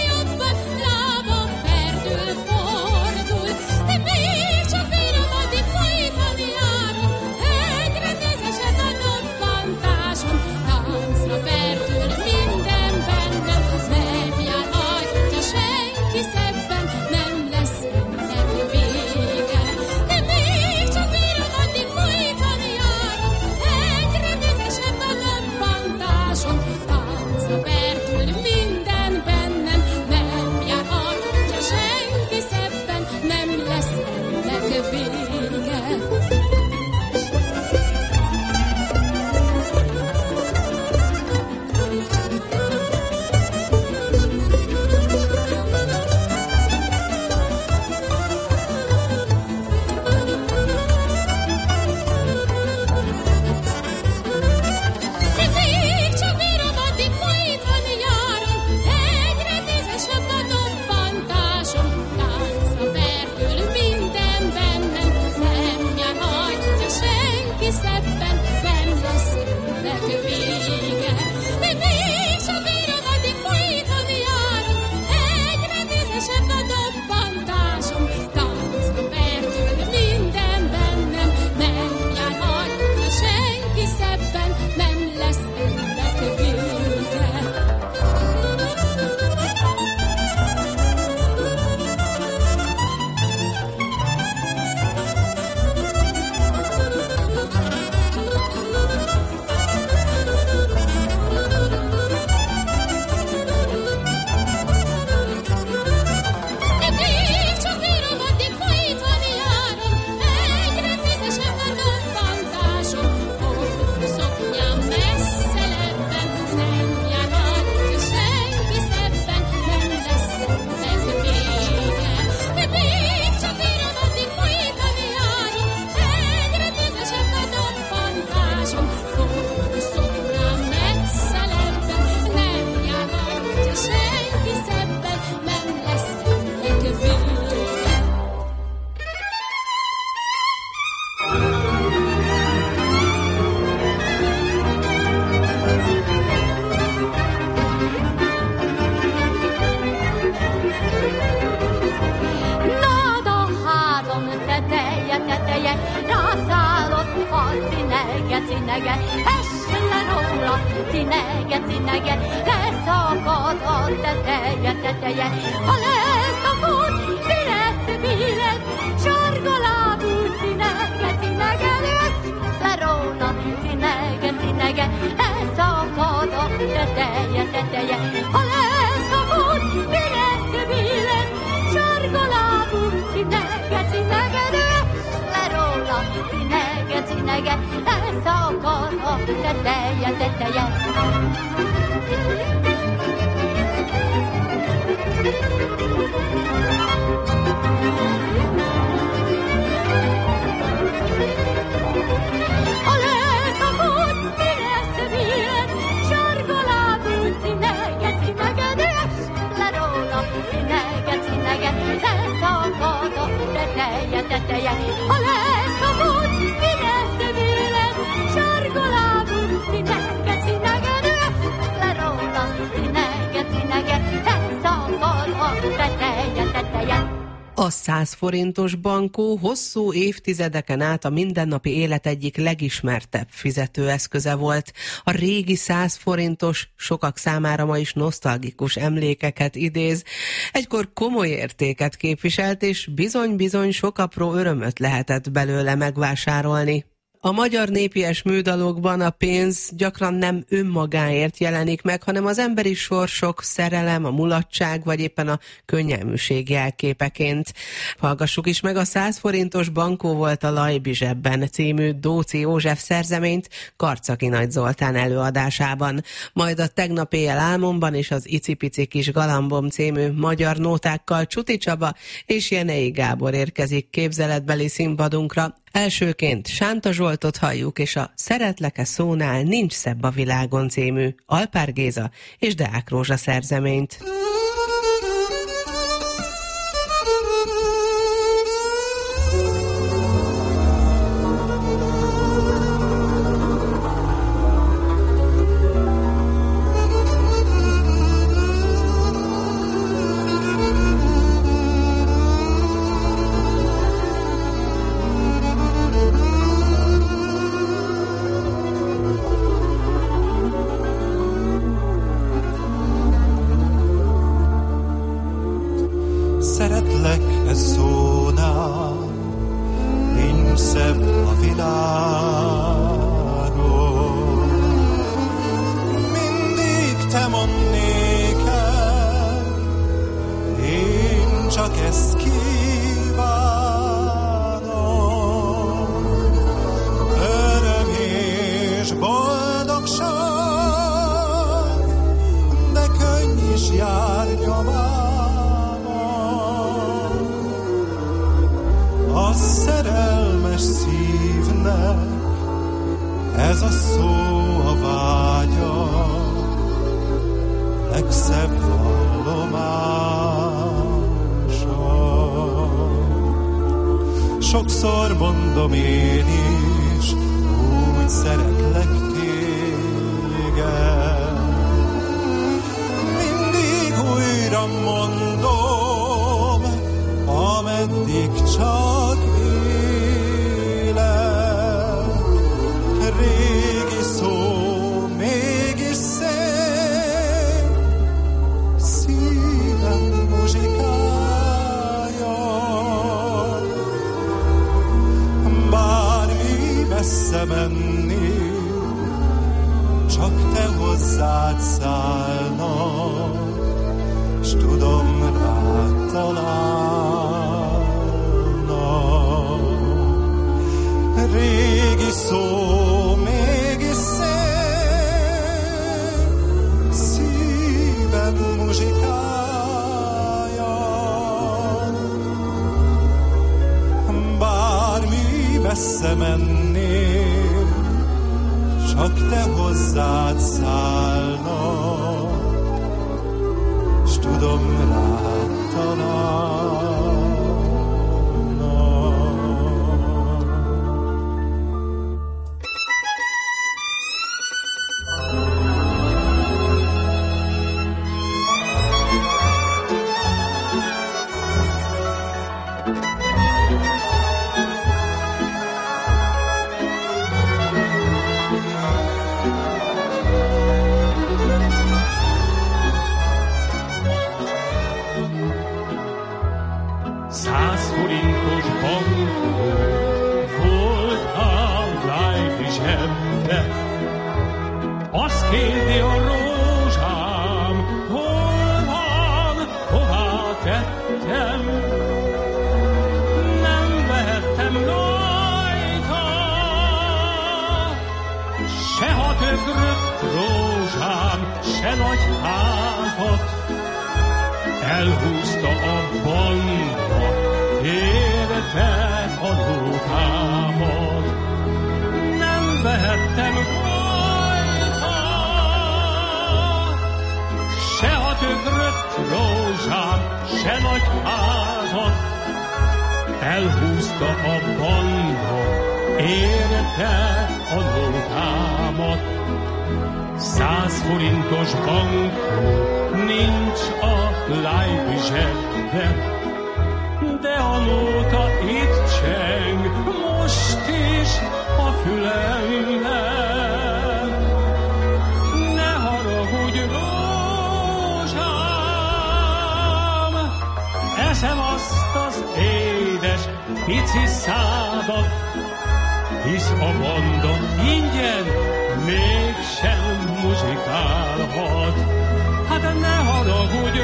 cinege, essen le róla, cinege, cinege, leszakad a teteje, teteje. Ha leszakad, mi lesz billet, sárga lábú cinege, cinege, le róla, cinege, cinege, leszakad a teteje, teteje. Ha leszakad, mi lesz billet, sárga lábú cinege, cinege, le róla, cinege, cinege, leszakad a teteje, teteje. Ha leszakad, mi lesz billet, sárga lábú cinege, cinege, le róla, cinege, cinege, leszakad a teteje, teteje. Ha leszakad, mi lesz billet, sárga lábú cinege, cinege, le róla, cinege, cinege, leszakad a teteje, teteje. A 100 forintos bankó hosszú évtizedeken át a mindennapi élet egyik legismertebb fizetőeszköze volt. A régi 100 forintos sokak számára ma is nosztalgikus emlékeket idéz. Egykor komoly értéket képviselt, és bizony-bizony sok apró örömöt lehetett belőle megvásárolni. A magyar népies műdalokban a pénz gyakran nem önmagáért jelenik meg, hanem az emberi sorsok, szerelem, a mulatság, vagy éppen a könnyelműség jelképeként. Hallgassuk is meg a 100 forintos bankó volt a Lajbi zsebben című Dóczy József szerzeményt Karcagi Nagy Zoltán előadásában. Majd a Tegnap éjjel álmomban és az Icipici kis galambom című magyar nótákkal Csuti Csaba és Jenei Gábor érkezik képzeletbeli színpadunkra. Elsőként Sánta Zsoltot halljuk, és a Szeretlek-e szónál nincs szebb a világon című Alpár Géza és Deák Rózsa szerzeményt. Szeretlek-e szónál nincs szebb a világon. Mindig te mondd nékem, én csak ezt kívánom. Öröm és boldogság, de könny is jár nyomán. A szerelmes szívnek ez a szó a vágya, legszebb vallomása. Sokszor mondom én is, úgy szeretlek téged. Mindig újra mondom, ameddig csak élek. Régi szó mégis szép, szívem muzsikája. Bármi messze menni, csak te hozzád szállnak, s tudom rád találnak. Régi szó mégis szép, szívem muzsikája. Bármi messze mennél, csak te hozzád szállnak, s tudom rád találnak. Azt kérdi a rózsám, hol van, hová tettem. Nem vehettem rajta, se hatökrött rózsám, se nagy házat. Elhúzta a banda, érte a nótámat. Nem vehettem rajta, se a tökrött rózsám, se nagy házat. Elhúzta a banda, érte a nótámat. 100 forintos bankó nincs a Lajbi zsebben, de amóta itt cseng, most is a fülemben. Ne haragudj, rózsám, eszem azt az édes pici szádat, hisz a banda ingyen mégsem muzsikálhat. Hát ne haragudj,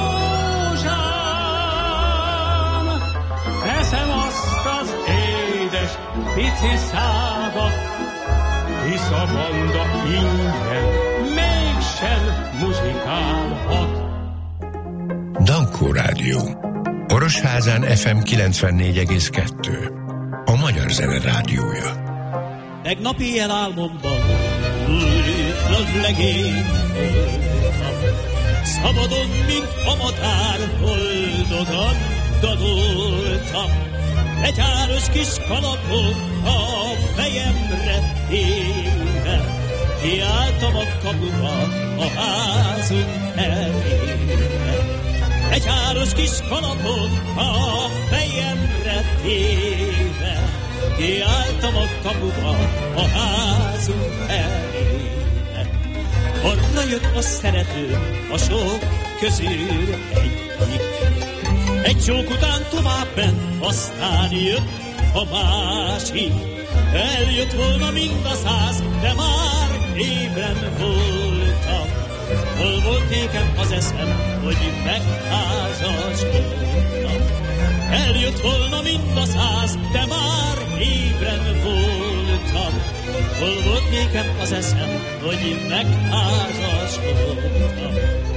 rózsám, eszem azt az édes pici szádat, hisz a banda ingyen mégsem muzsikálhat. Dankó Rádió. Orosházán FM 94,2. A Magyar Zene rádiója. Tegnap ilyen álmomban újra legény voltam, szabadon, mint a madár, boldogan dadoltam. Egy áros kis kalapon a fejemre téve, kiálltam a kapuba a házunk elére. Egy áros kis kalapon a fejemre téve, kiálltam a kapuba a házunk elére. Arra jött a szerető a sok közül egyik, egy csók után tovább ment, aztán jött a másik. Eljött volna mind a 100, de már ébren voltam. Hol volt nékem az eszem, hogy megházasodtam? Eljött volna mind a 100, de már ébren voltam. Hol volt nékem az eszem, hogy megházasodtam?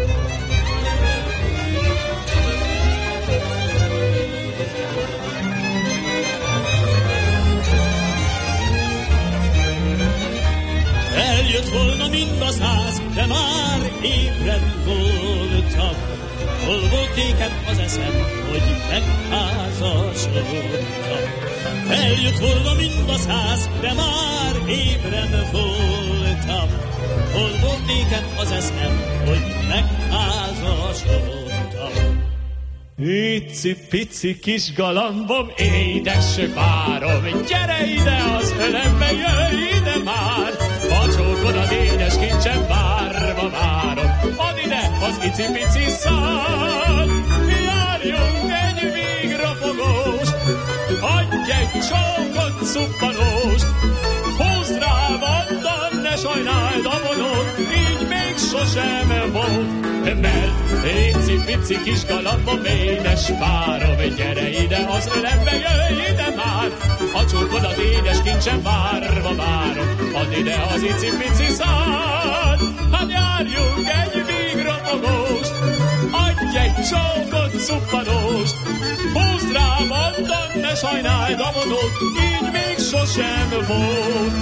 Eljött volna mind a 100, de már ébren voltam. Hol volt nékem az eszem, hogy megházasodtam? Eljött volna mind a 100, de már ébren voltam. Hol volt nékem az eszem, hogy megházasodtam? Icipici kis galambom, édes párom, gyere ide az ölembe, jöjj ide már! A csókod a édes kincsem, várva várom, add ide az icipici szál. Járjunk egy vígrapogóst, adj egy csókot szuppanóst, húzd rá vaddan, ne sajnáld a vonót, így még sosem volt. Mert icipici kis galambom, édes párom, gyere ide az ölembe, jöjj ide már! A csókodat édes kincsem, várva várom, add ide az icipici szád. Hát járjunk egy vígrapogóst, adj egy csókot szuppanóst, húzd rá vaddan, ne sajnáld a vonót, így még sosem volt.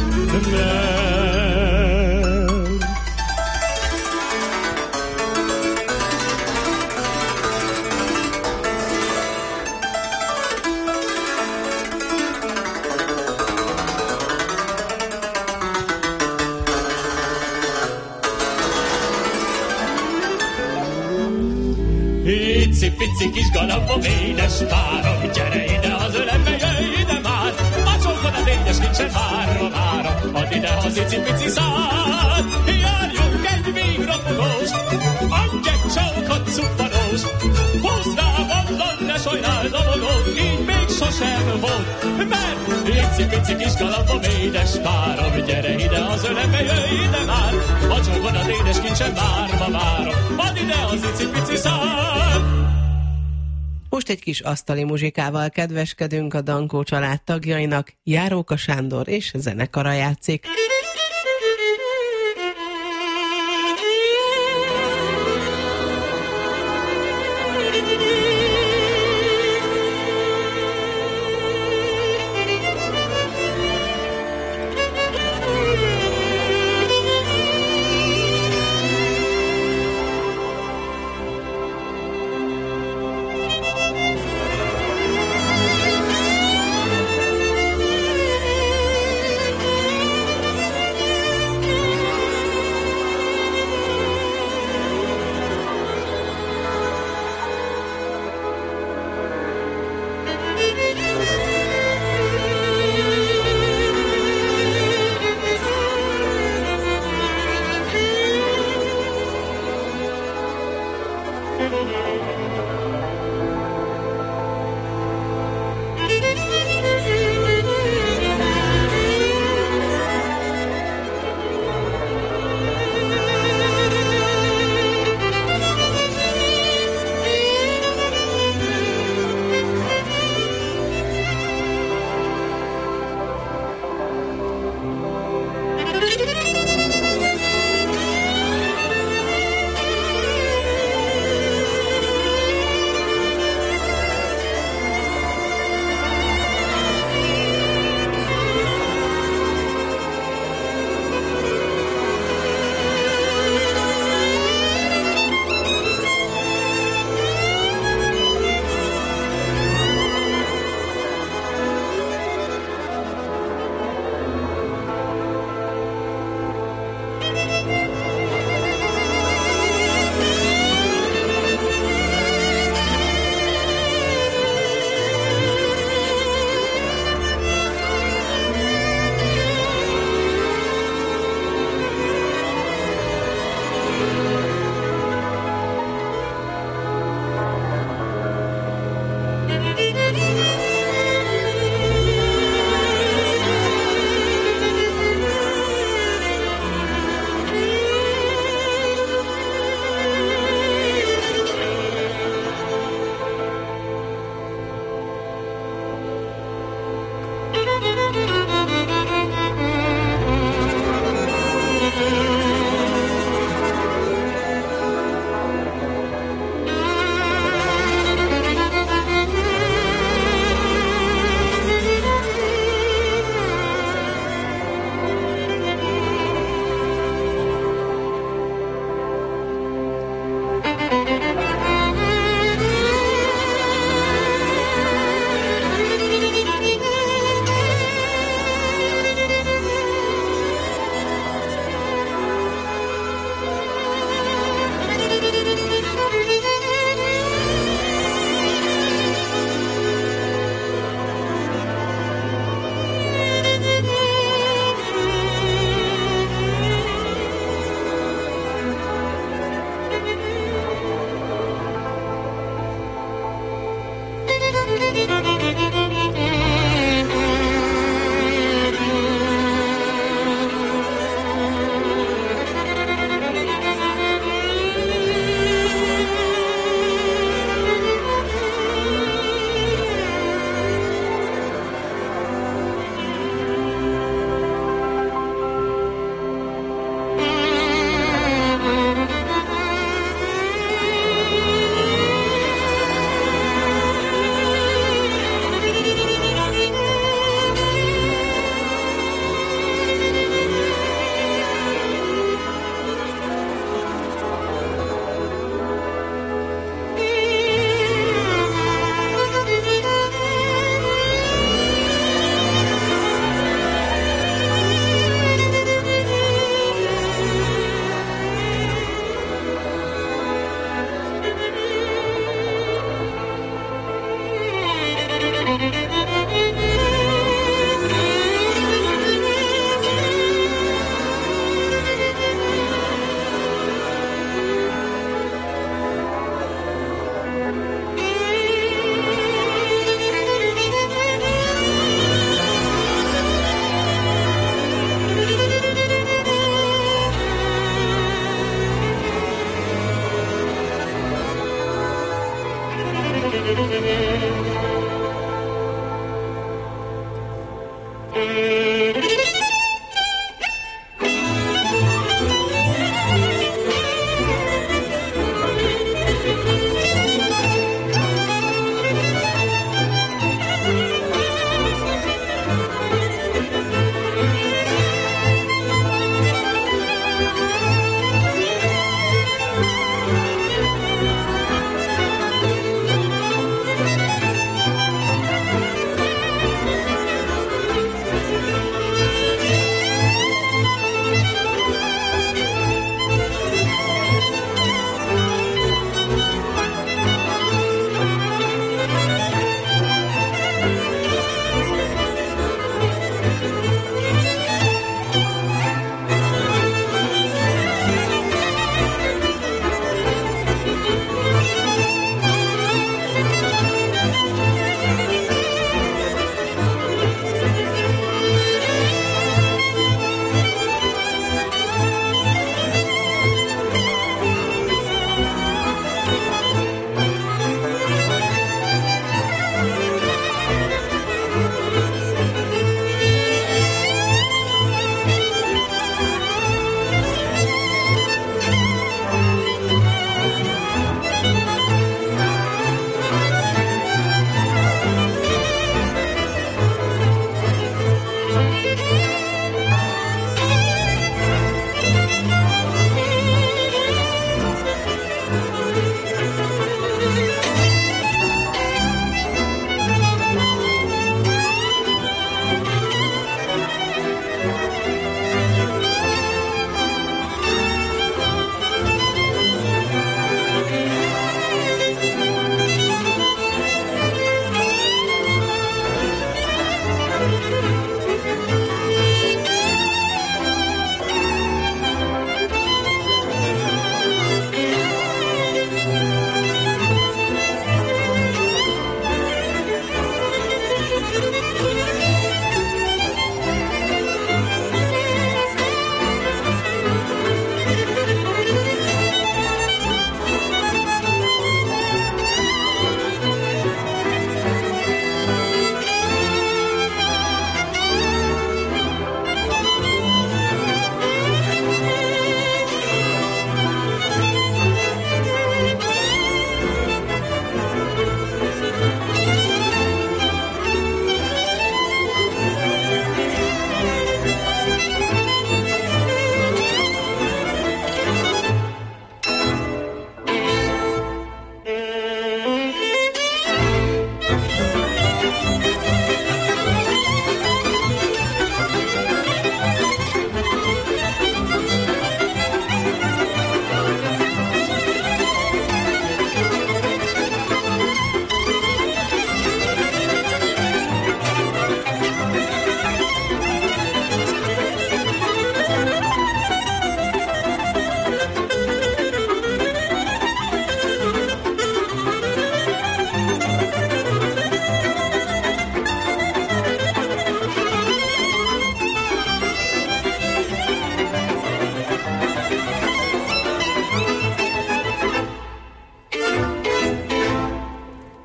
Icipici kis galambom, édes párom, gyere ide az ölembe, jöjj ide már! A csókodat édes kincsen, várva várom, add ide az icipici szád. Járjunk egy vígrapogóst, adj egy csókot szuppanóst, húzd rá vaddan, ne sajnáld a vonót, így még sosem volt. Mert icipici kis galambom, édes párom, gyere ide az ölembe, jöjj ide már! A csókodat édes kincsen, várva várom, add ide az icipici szád. Most egy kis asztali muzsikával kedveskedünk a Dankó család tagjainak, Járóka Sándor és zenekara játszik.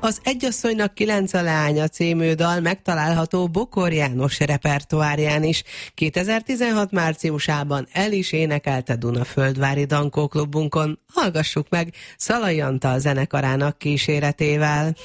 Az Egy asszonynak 9 a lánya című dal megtalálható Bokor János repertoárján is. 2016 márciusában el is énekelte Dunaföldvári Dankó klubunkon. Hallgassuk meg Szalai Antal zenekarának kíséretével.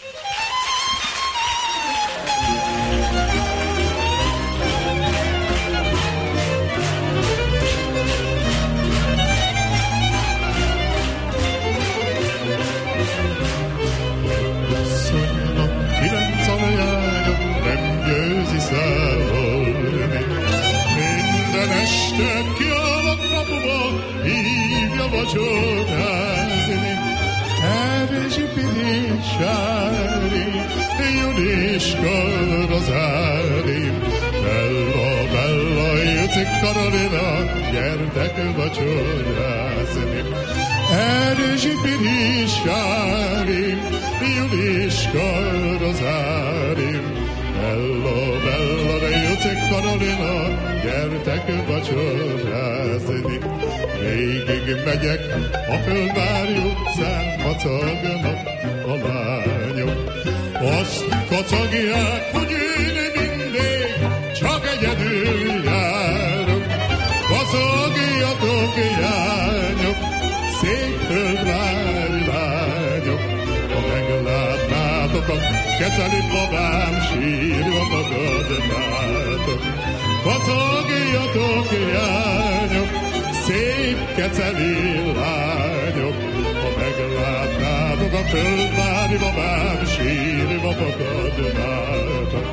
Minden este kiáll a kapuba, hívja vacsorázni. Erzsi Pirisári, Judiska Rozári, Bella, Bella, Juci Karolina, gyertek vacsorázni. Erzsi Pirisári, Judiska Rozári, Bella, Bella, de Juci Karolina, gyertek vacsorázni. Végig megyek a Földvári utcán, kacagnak a lányok. Azt kacagják, hogy én mindig csak egyedül járok. Kacagjatok, jányok, szép Földvári lányok. Ha meglátnátok a kezeli babám, sírva magadnátok. Kacagjatok, jányok, szép keceli lányok. Ha meglátnátok a Földvári babám, sírva magadnátok.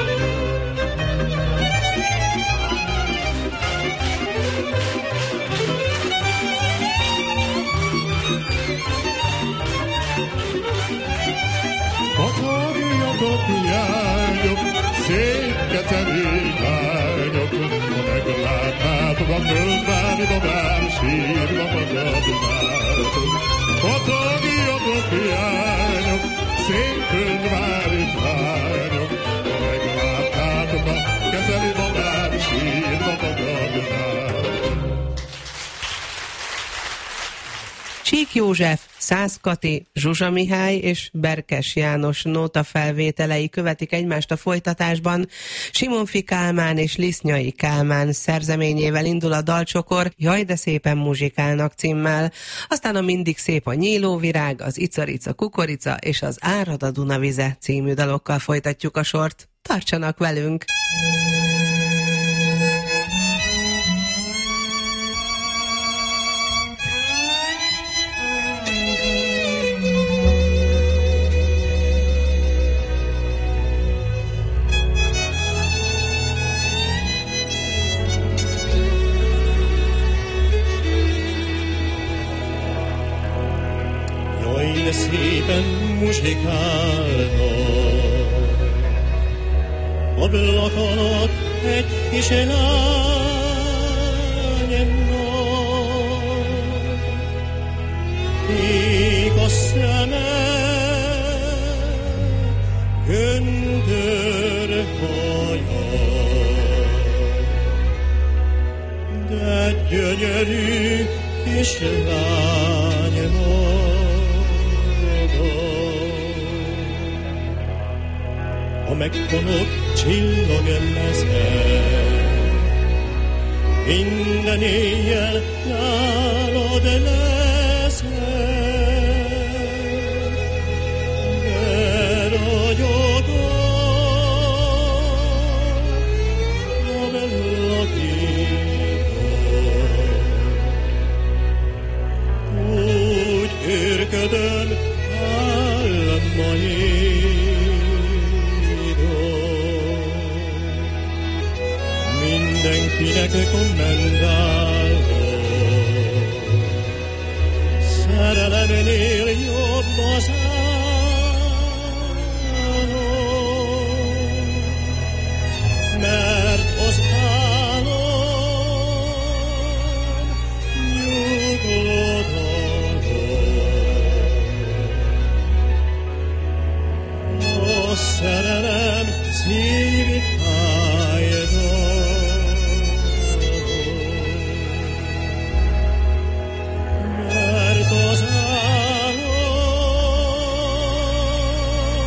Kacagjatok, jányok, szép keceli lányok. Ha meglátnátok a Földvári babám, sírva magadnátok. Kacagjatok, jányok, szép Földvári lányok. Ha meglátnátok a keceli babám, sírva magadnátok. Csík József, Szász Kati, Zsuzsa Mihály és Berkes János nótafelvételei követik egymást a folytatásban. Simonfi Kálmán és Lisznyai Kálmán szerzeményével indul a dalcsokor, Jaj, de szépen muzsikálnak címmel. Aztán a Mindig szép a nyílóvirág, az Icarica kukorica és az Árad a Dunavize című dalokkal folytatjuk a sort. Tartsanak velünk! De szépen muzsikálnak, ablak alatt egy kis lányemnak. Kék a szeme, göndör haja, de gyönyörű kis lányemnak. Ha megvonok csillag ellezek, minden éjjel nálad leszek. De ragyogok a bellakítok, úgy őrködöm álmaim. Mindenkinek kommentálok, szerelemnél jobb az álom, mert az álom nyugodt adott. A szerelem szívi fájdalom, mert az álom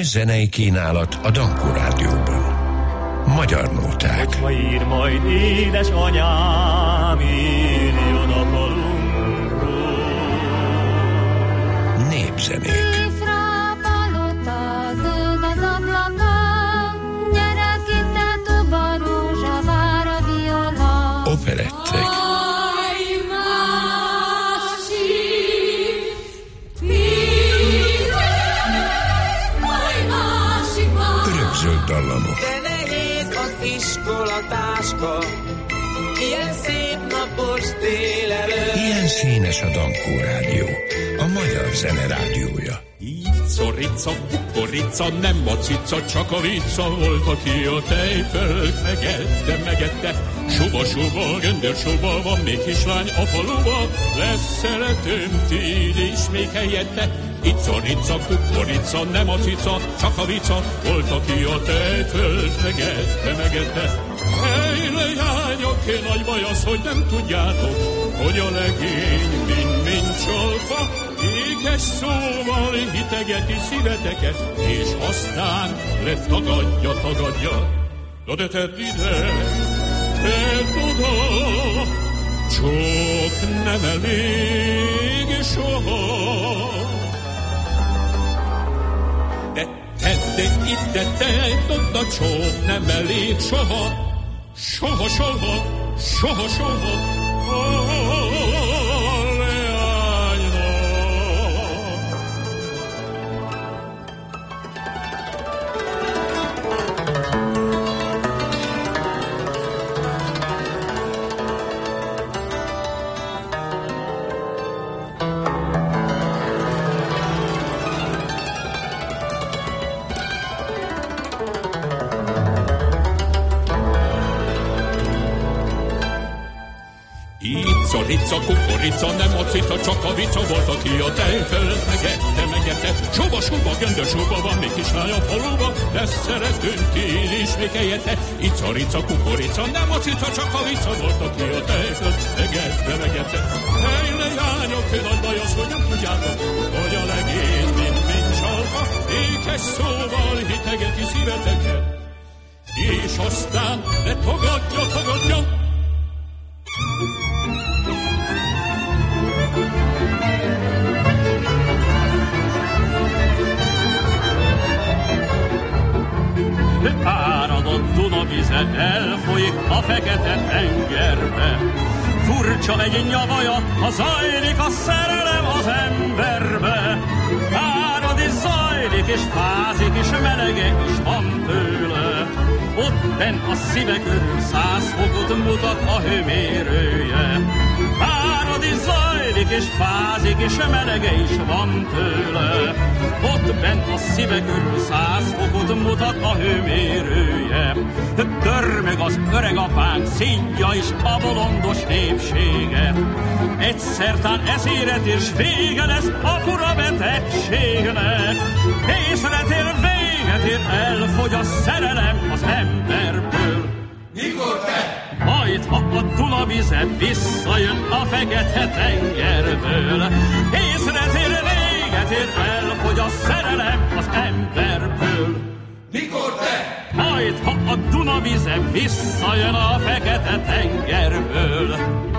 Nagy zenei kínálat a Dankó Rádióban. Magyar nóták. Hogyha ír majd édesanyám, írjon a falunkról. Népzenék. Operettek. Örökzöld dallamok. De nehéz az iskolatáska, ilyen szép napos délelőtt. Ilyen színes a Dankó Rádió, a magyar zene rádiója. Szorica, kukorica, nem macica, csak a vicca volt, aki a tejföld megette. Suba, göndörsuba, van még kislány a faluba, lesz szeretőm, tíd is még helyette. Itt szorica, kukorica, nem a cica, csak a vicca volt, aki a tejföld megette. Hely, leányok, nagy baj az, hogy nem tudjátok, hogy a legény mind csalfa, ékes szóval hitegeti szíveteket, és aztán letagadja. Na de tedd ide, tedd oda, csak nem elég soha. De tedd ide, tedd oda, csak nem elég soha. Soha. Szorica, kukorica, nem a cica, csak a vicca volt, aki a tejföld megette. Suba, göndörsuba, van még kislány a faluba, lesz szeretőn, tíd is még helyette. Itt szorica, kukorica, nem a cica, csak a vicca volt, aki a tejföld megette. Hely, leányok, nagy baj az, hogy nem tudjátok, hogy a legény mind csalva, ékes szóval hitegeti szíveteket, és aztán letagadja. Áradott Dunavize elfolyik a fekete tengerbe. Furcsa egy nyavaja, ha zajlik a szerelem az emberbe. Árad és zajlik, és fázik, és melege is van tőle. Ott benn a szíve körül 100 fokot mutat a hőmérője. Árad és zajlik, és fázik, és melege is van tőle. Ott benn a szíve körül 100 fokot mutat a hőmérője. Dörmög az öreg apánk szintja is a bolondos népséget. Egyszertán eszéret és vége lesz a fura betegségnek. Észretér, véget ér, elfogy a szerelem az emberből. Mikor te? Majd, ha a Dunavize visszajön a fekete tengerből. Észretér, véget ér, elfogy a szerelem az emberből. Mikor te? Majd, ha a Dunavize visszajön a fekete tengerből.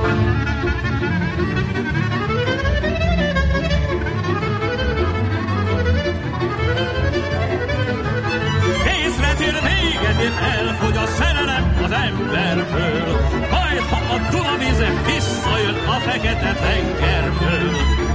Észretér, véget ér, elfogy a szerelem az emberből. Majd, ha a Dunavize visszajön a fekete tengerből.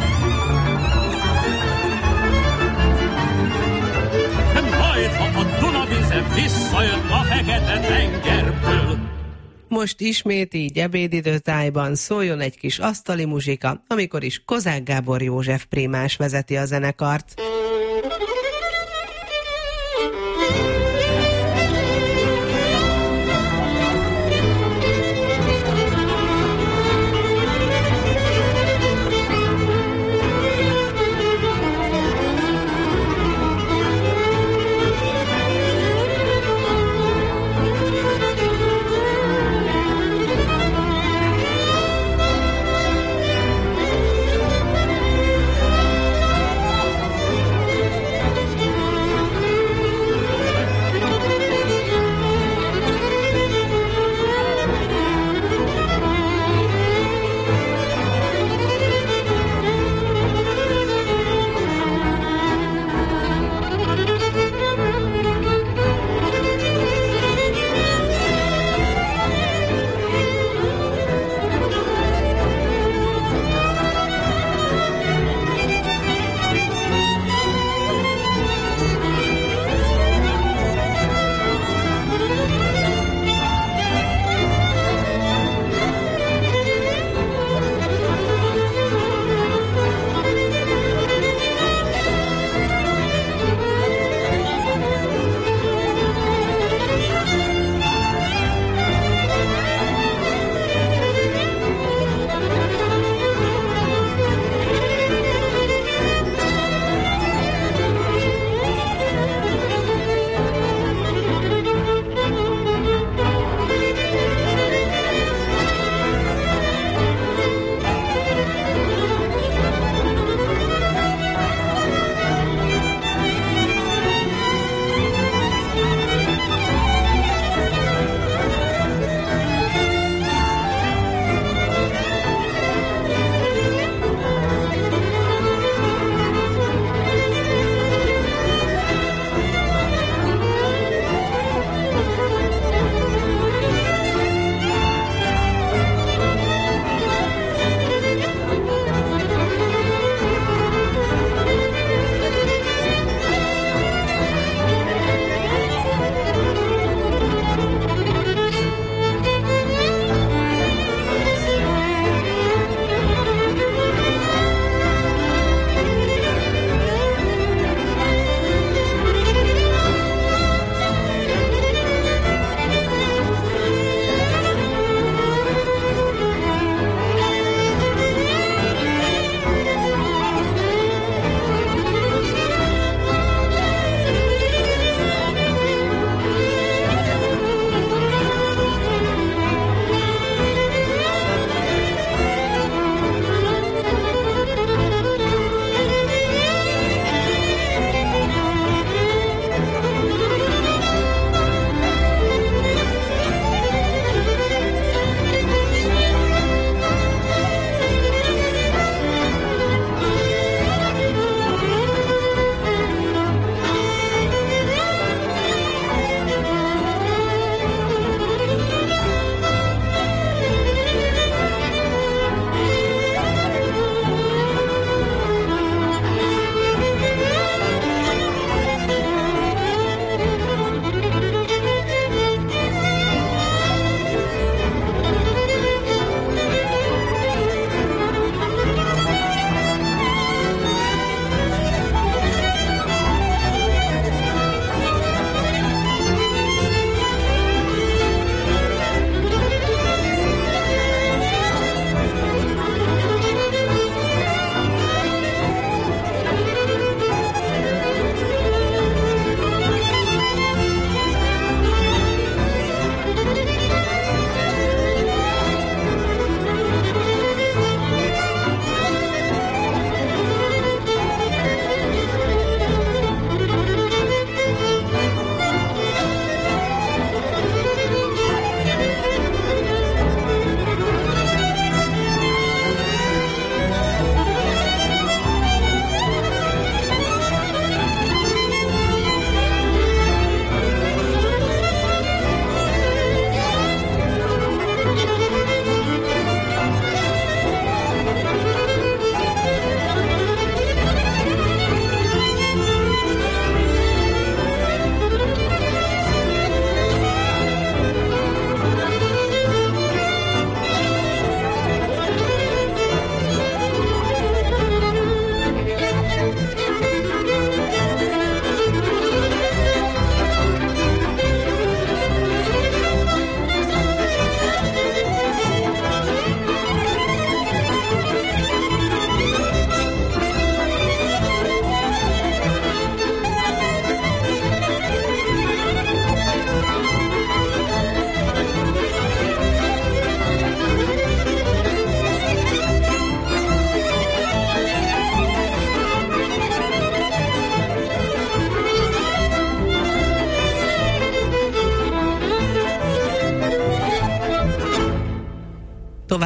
Majd, ha a Dunavize visszajön a fekete tengerből. Most ismét így ebédidőtájban szóljon egy kis asztali muzsika, amikor is Kozák Gábor József prímás vezeti a zenekart.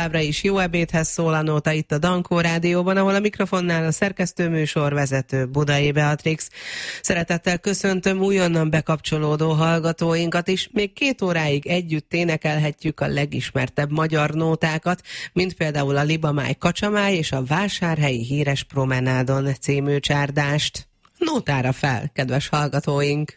továbbra is Jó ebédhez szól a nóta itt a Dankó Rádióban, ahol a mikrofonnál a szerkesztő műsorvezető Budai Beatrix. Szeretettel köszöntöm újonnan bekapcsolódó hallgatóinkat is. Még 2 óráig együtt énekelhetjük a legismertebb magyar nótákat, mint például a Libamáj Kacsamáj és a Vásárhelyi Híres Promenádon című csárdást. Nótára fel, kedves hallgatóink!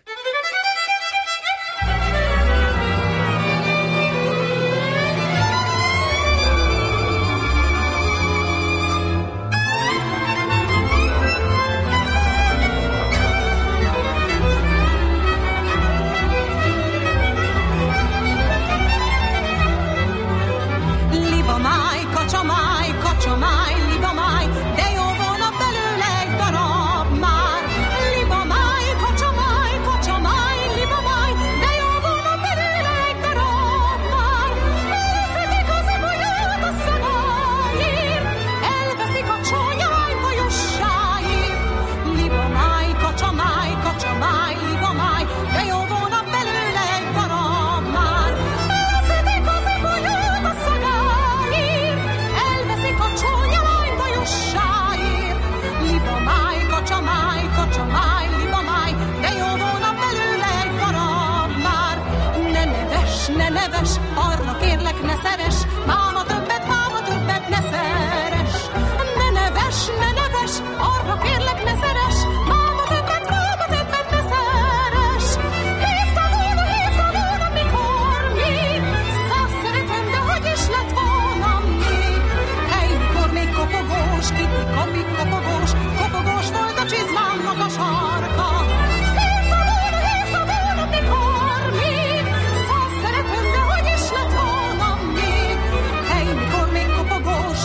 Arra kérlek, ne szeres, máma többet ne szeres. Ne neves, arra kérlek, ne szeres, máma többet ne szeres. Hívta volna, mikor még, 100 szeretem, de hogy is lett volna még. Hely, mikor még kopogós, még kopogós volt a csizmámnak a sarka. Hívta volna, mikor még, 100 szeretem, de hogy is lett volna még. Hely, mikor még kopogós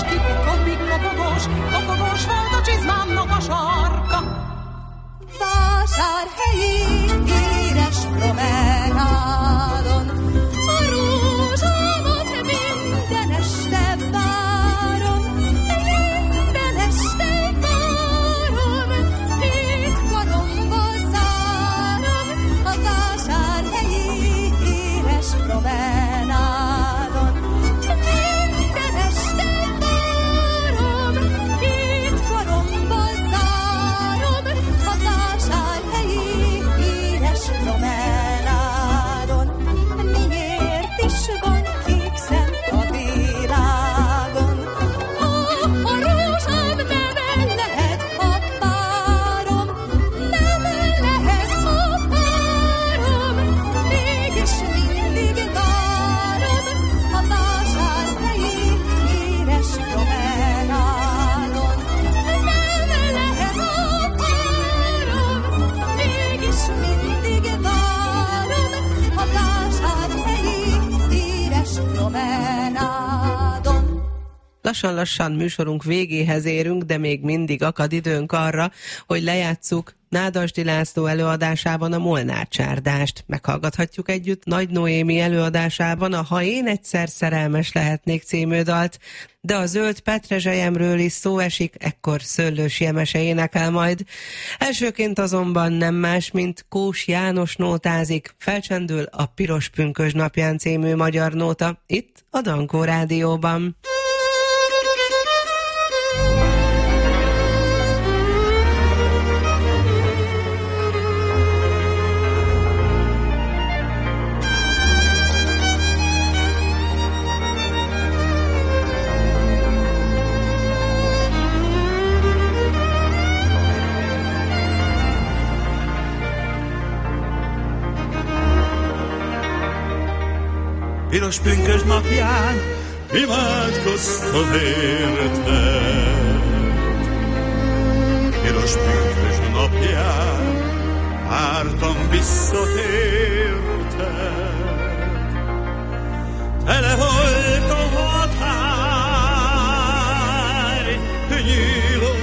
volt a csizmámnak a sarka. Vásárhelyi híres promenádon a rózsámat minden este várom, hét karomba zárom a vásárhelyi híres promenádon. Minden este várom, hét karomba zárom a vásárhelyi híres promenádon. Miért is van kék szem a világon? A rózsám nem lehet a párom, nem lehet a párom, mégis mindig várom a vásárhelyi híres promenádon. Nem lehet a párom, mégis mindig várom a vásárhelyi híres promenádon. Lassan-lassan műsorunk végéhez érünk, de még mindig akad időnk arra, hogy lejátsszuk Nádasdy László előadásában a Molnár csárdást. Meghallgathatjuk együtt Nagy Noémi előadásában a Ha én egyszer szerelmes lehetnék című dalt, de a Zöld Petrezselyemről is szó esik, ekkor Szőlős Jemese énekel majd. Elsőként azonban nem más, mint Kós János nótázik, felcsendül a Piros Pünkösd napján című magyar nóta, itt a Dankó Rádióban. Piros pünkösd napján imádkoztam érted. Piros pünkösd napján vártam visszatérted. Tele volt a határ, nyíló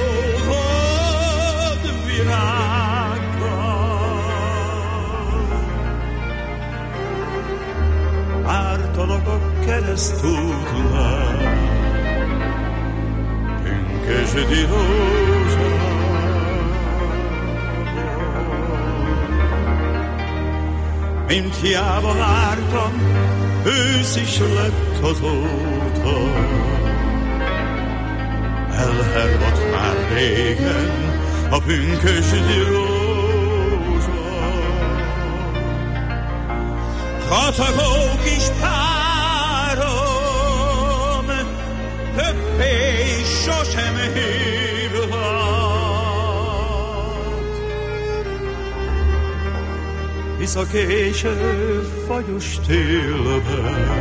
vad virággal. Vártalak a keresztútnál, pünkösdi rózsában. mint hiába vártam, ősz is lett azóta. Elhervadt már régen a pünkösdi rózsa. Kacagó kis párom, többé sosem hívlak, hisz a késő fagyos télben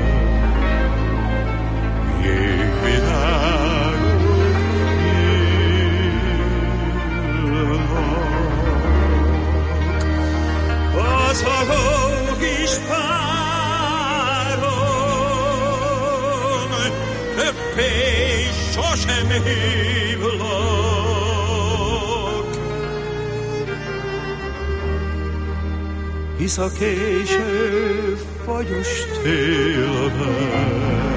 jégvirágok nyílnak. Kacagó kis párom, többé sosem hívlak, hisz a késő fagyos télben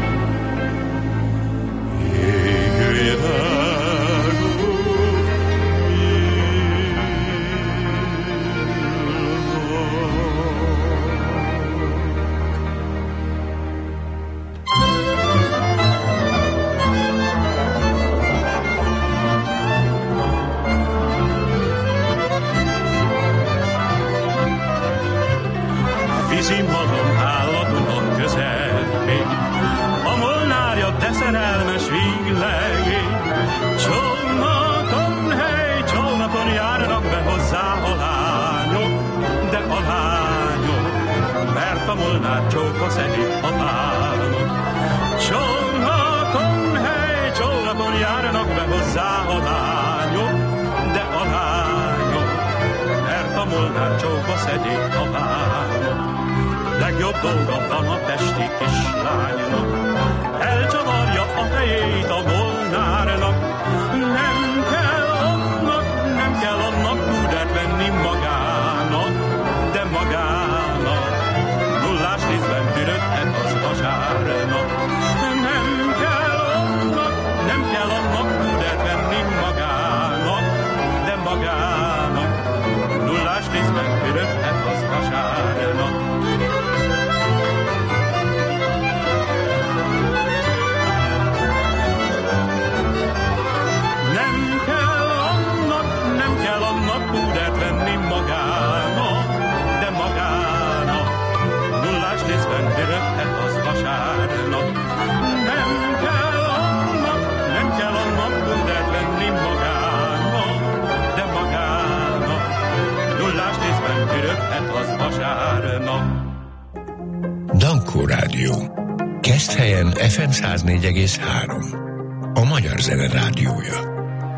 malom áll a Duna közepén, a molnárja de szerelmes víglegény. Csónakon járnak be hozzá a lányok, de a lányok, mert a molnár csókba szedi a lányok. Csónakon járnak be hozzá a lányok, de a lányok, mert a molnár csókba szedi a lányok. Legjobb dolga van a pesti kislánynak, elcsavarja a fejét a molnárnak. Nem kell annak púdert venni magának, de magának nullás tízben fürödhet az vasárnak. Nem kell annak púdert venni magának, de magának nullás tízben fürödhet az vasárnak. Púdert venni magának, de magának nullás tízben fürödhet az vasárnak. Nem kell annak púdert venni magának, de magának nullás tízben fürödhet az vasárnak. Dankó Rádió. Keszthelyen FM 104,3. A magyar zene rádiója.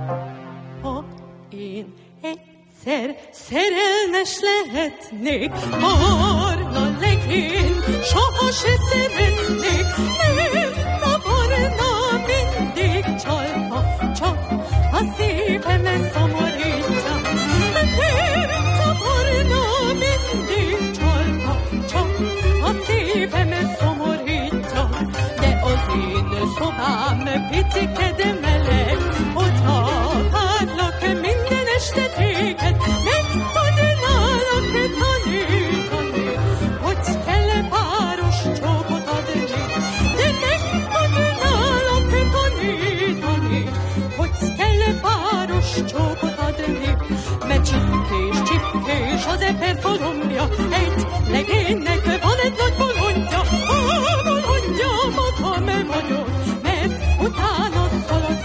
Szerelmes lehetnék, barna legén, soha se szeretnék, mert a barna mindig csalva, csak a szívemet szomorítja. Mert a barna mindig csalva, csak a szívemet szomorítja. De az én szobám picike, de meleg, oda várlak minden este téged. Megtudnálak tanítani, hogy kell-e páros csókot adni. De megtudnálak tanítani, hogy kell-e páros csókot adni. Mert csipkés az eper falomja, egy legénynek van egy nagy bolondja. A bolondja magam vagyok, mert utána szalad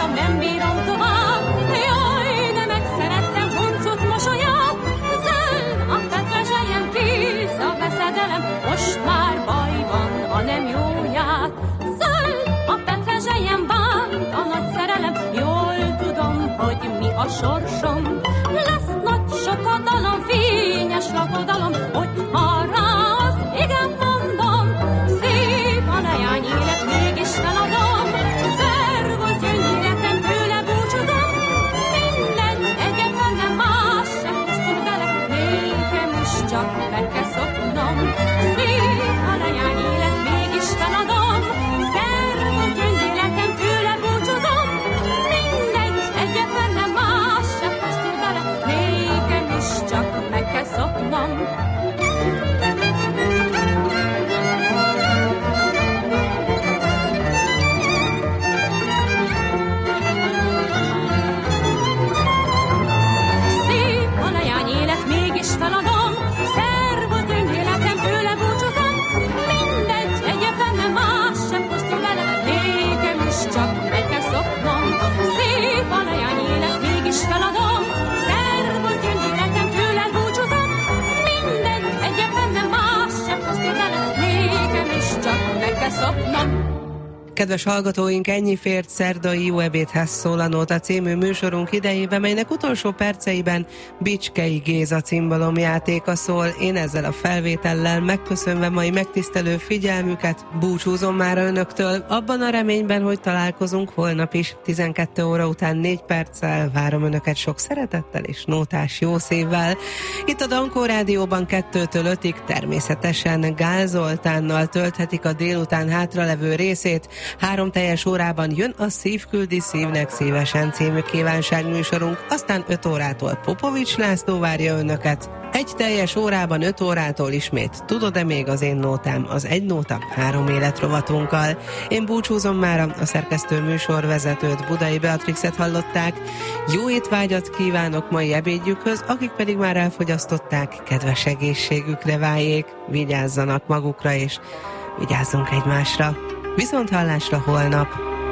Megálltam, nem bírom tovább. Jaj, de megszerettem huncut mosolyát. Zöld a petrezselyen, víz a veszedelem. Most már baj van, ha nem jóját. Zöld a petrezselyen, bánt a nagy szerelem. Jól tudom, hogy mi a sorsom. Lesz nagy sokadalom, fényes lakodalom, hogy ha rá az igen mondom. Szép a leány élet, mégis feladom. Szervusz, gyönyéretem, tőle búcsúzom. Mindegy, egyetlen nem más sem pusztul bele. Nékem is csak meg kell szoknom. Szép a leány élet, mégis feladom. Szervusz, gyönyéretem, tőle búcsúzom. Mindegy, egyetlen nem más sem pusztul bele. Nékem is csak meg kell szoknom. Szép a leány élet, mégis feladom. Szervusz, gyönyéretem, tőle búcsúzom. Mindegy, egyetlen nem más sem pusztul bele. Nékem is csak meg kell szoknom. Szép a leány élet, mégis feladom. Szervusz, gyönyéretem, tőle búcsúzom. Mindegy, egyetlen nem más sem pusztul bele. Nékem is csak meg kell szoknom. Kedves hallgatóink, ennyi fért szerdai Jó ebédhez szól a Nóta című műsorunk idejében, melynek utolsó perceiben Bicskei Géza cimbalomjátéka szól. Én ezzel a felvétellel megköszönve mai megtisztelő figyelmüket búcsúzom már önöktől, abban a reményben, hogy találkozunk holnap is 12 óra után 4 perccel. Várom önöket sok szeretettel és nótás jó szívvel. Itt a Dankó Rádióban 2-től 5-ig természetesen Gál Zoltánnal tölthetik a délután hátralevő részét. 3 teljes órában jön a Szív küldi szívnek szívesen című kívánságműsorunk, aztán 5 órától Popovics László várja önöket. 1 teljes órában 5 órától ismét Tudod-e még az én nótám, az Egy nóta 3 életrovatunkkal. Én búcsúzom mára, a szerkesztő műsorvezetőt, Budai Beatrixet hallották. Jó étvágyat kívánok mai ebédjükhöz, akik pedig már elfogyasztották, kedves egészségükre váljék, vigyázzanak magukra és vigyázzunk egymásra. Viszont hallásra holnap!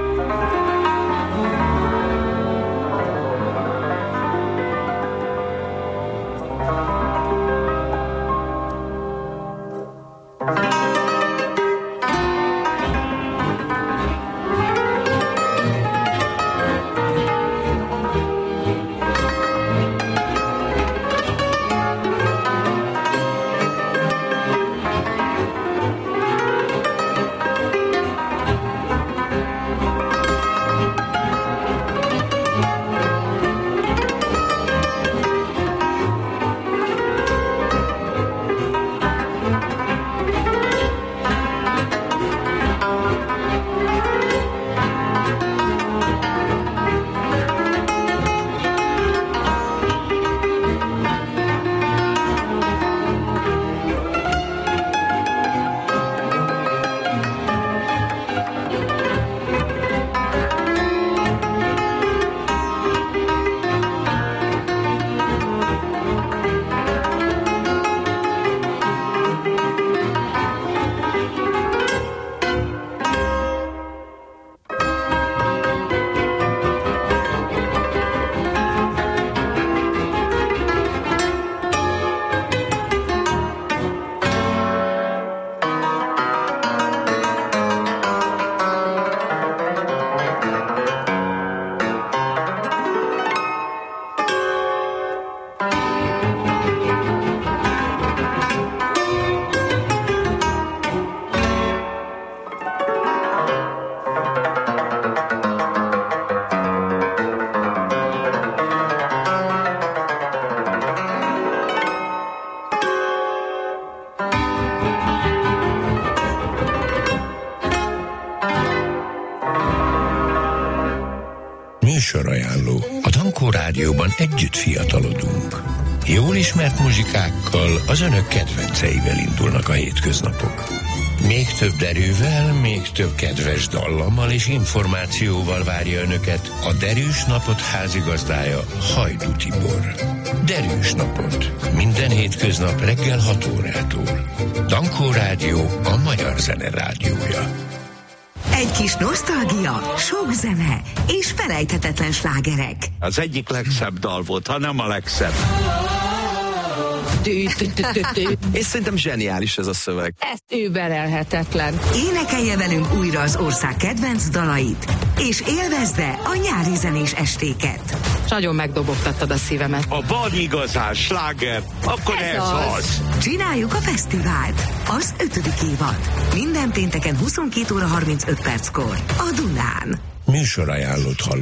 Műsorajánló. A Dankó Rádióban együtt fiatalodunk. Jól ismert muzsikákkal, az önök kedvenceivel indulnak a hétköznapok. Még több derűvel, még több kedves dallammal és információval várja önöket a Derűs Napot házigazdája, Hajdú Tibor. Derűs Napot. Minden hétköznap reggel 6 órától. Dankó Rádió, a magyar zene rádiója. Egy kis nosztalgia, sok zene és felejthetetlen slágerek. Az egyik legszebb dal volt, ha nem a legszebb. És szerintem zseniális ez a szöveg. Ez überelhetetlen. Énekelje velünk újra az ország kedvenc dalait, és élvezze a nyári zenés estéket. Nagyon megdobogtattad a szívemet. Ha van igazán sláger, akkor ez az. Csináljuk a fesztivált. Az 5. évad. Minden pénteken 22 óra 35 perckor. A Dunán. Műsorajánlót hall.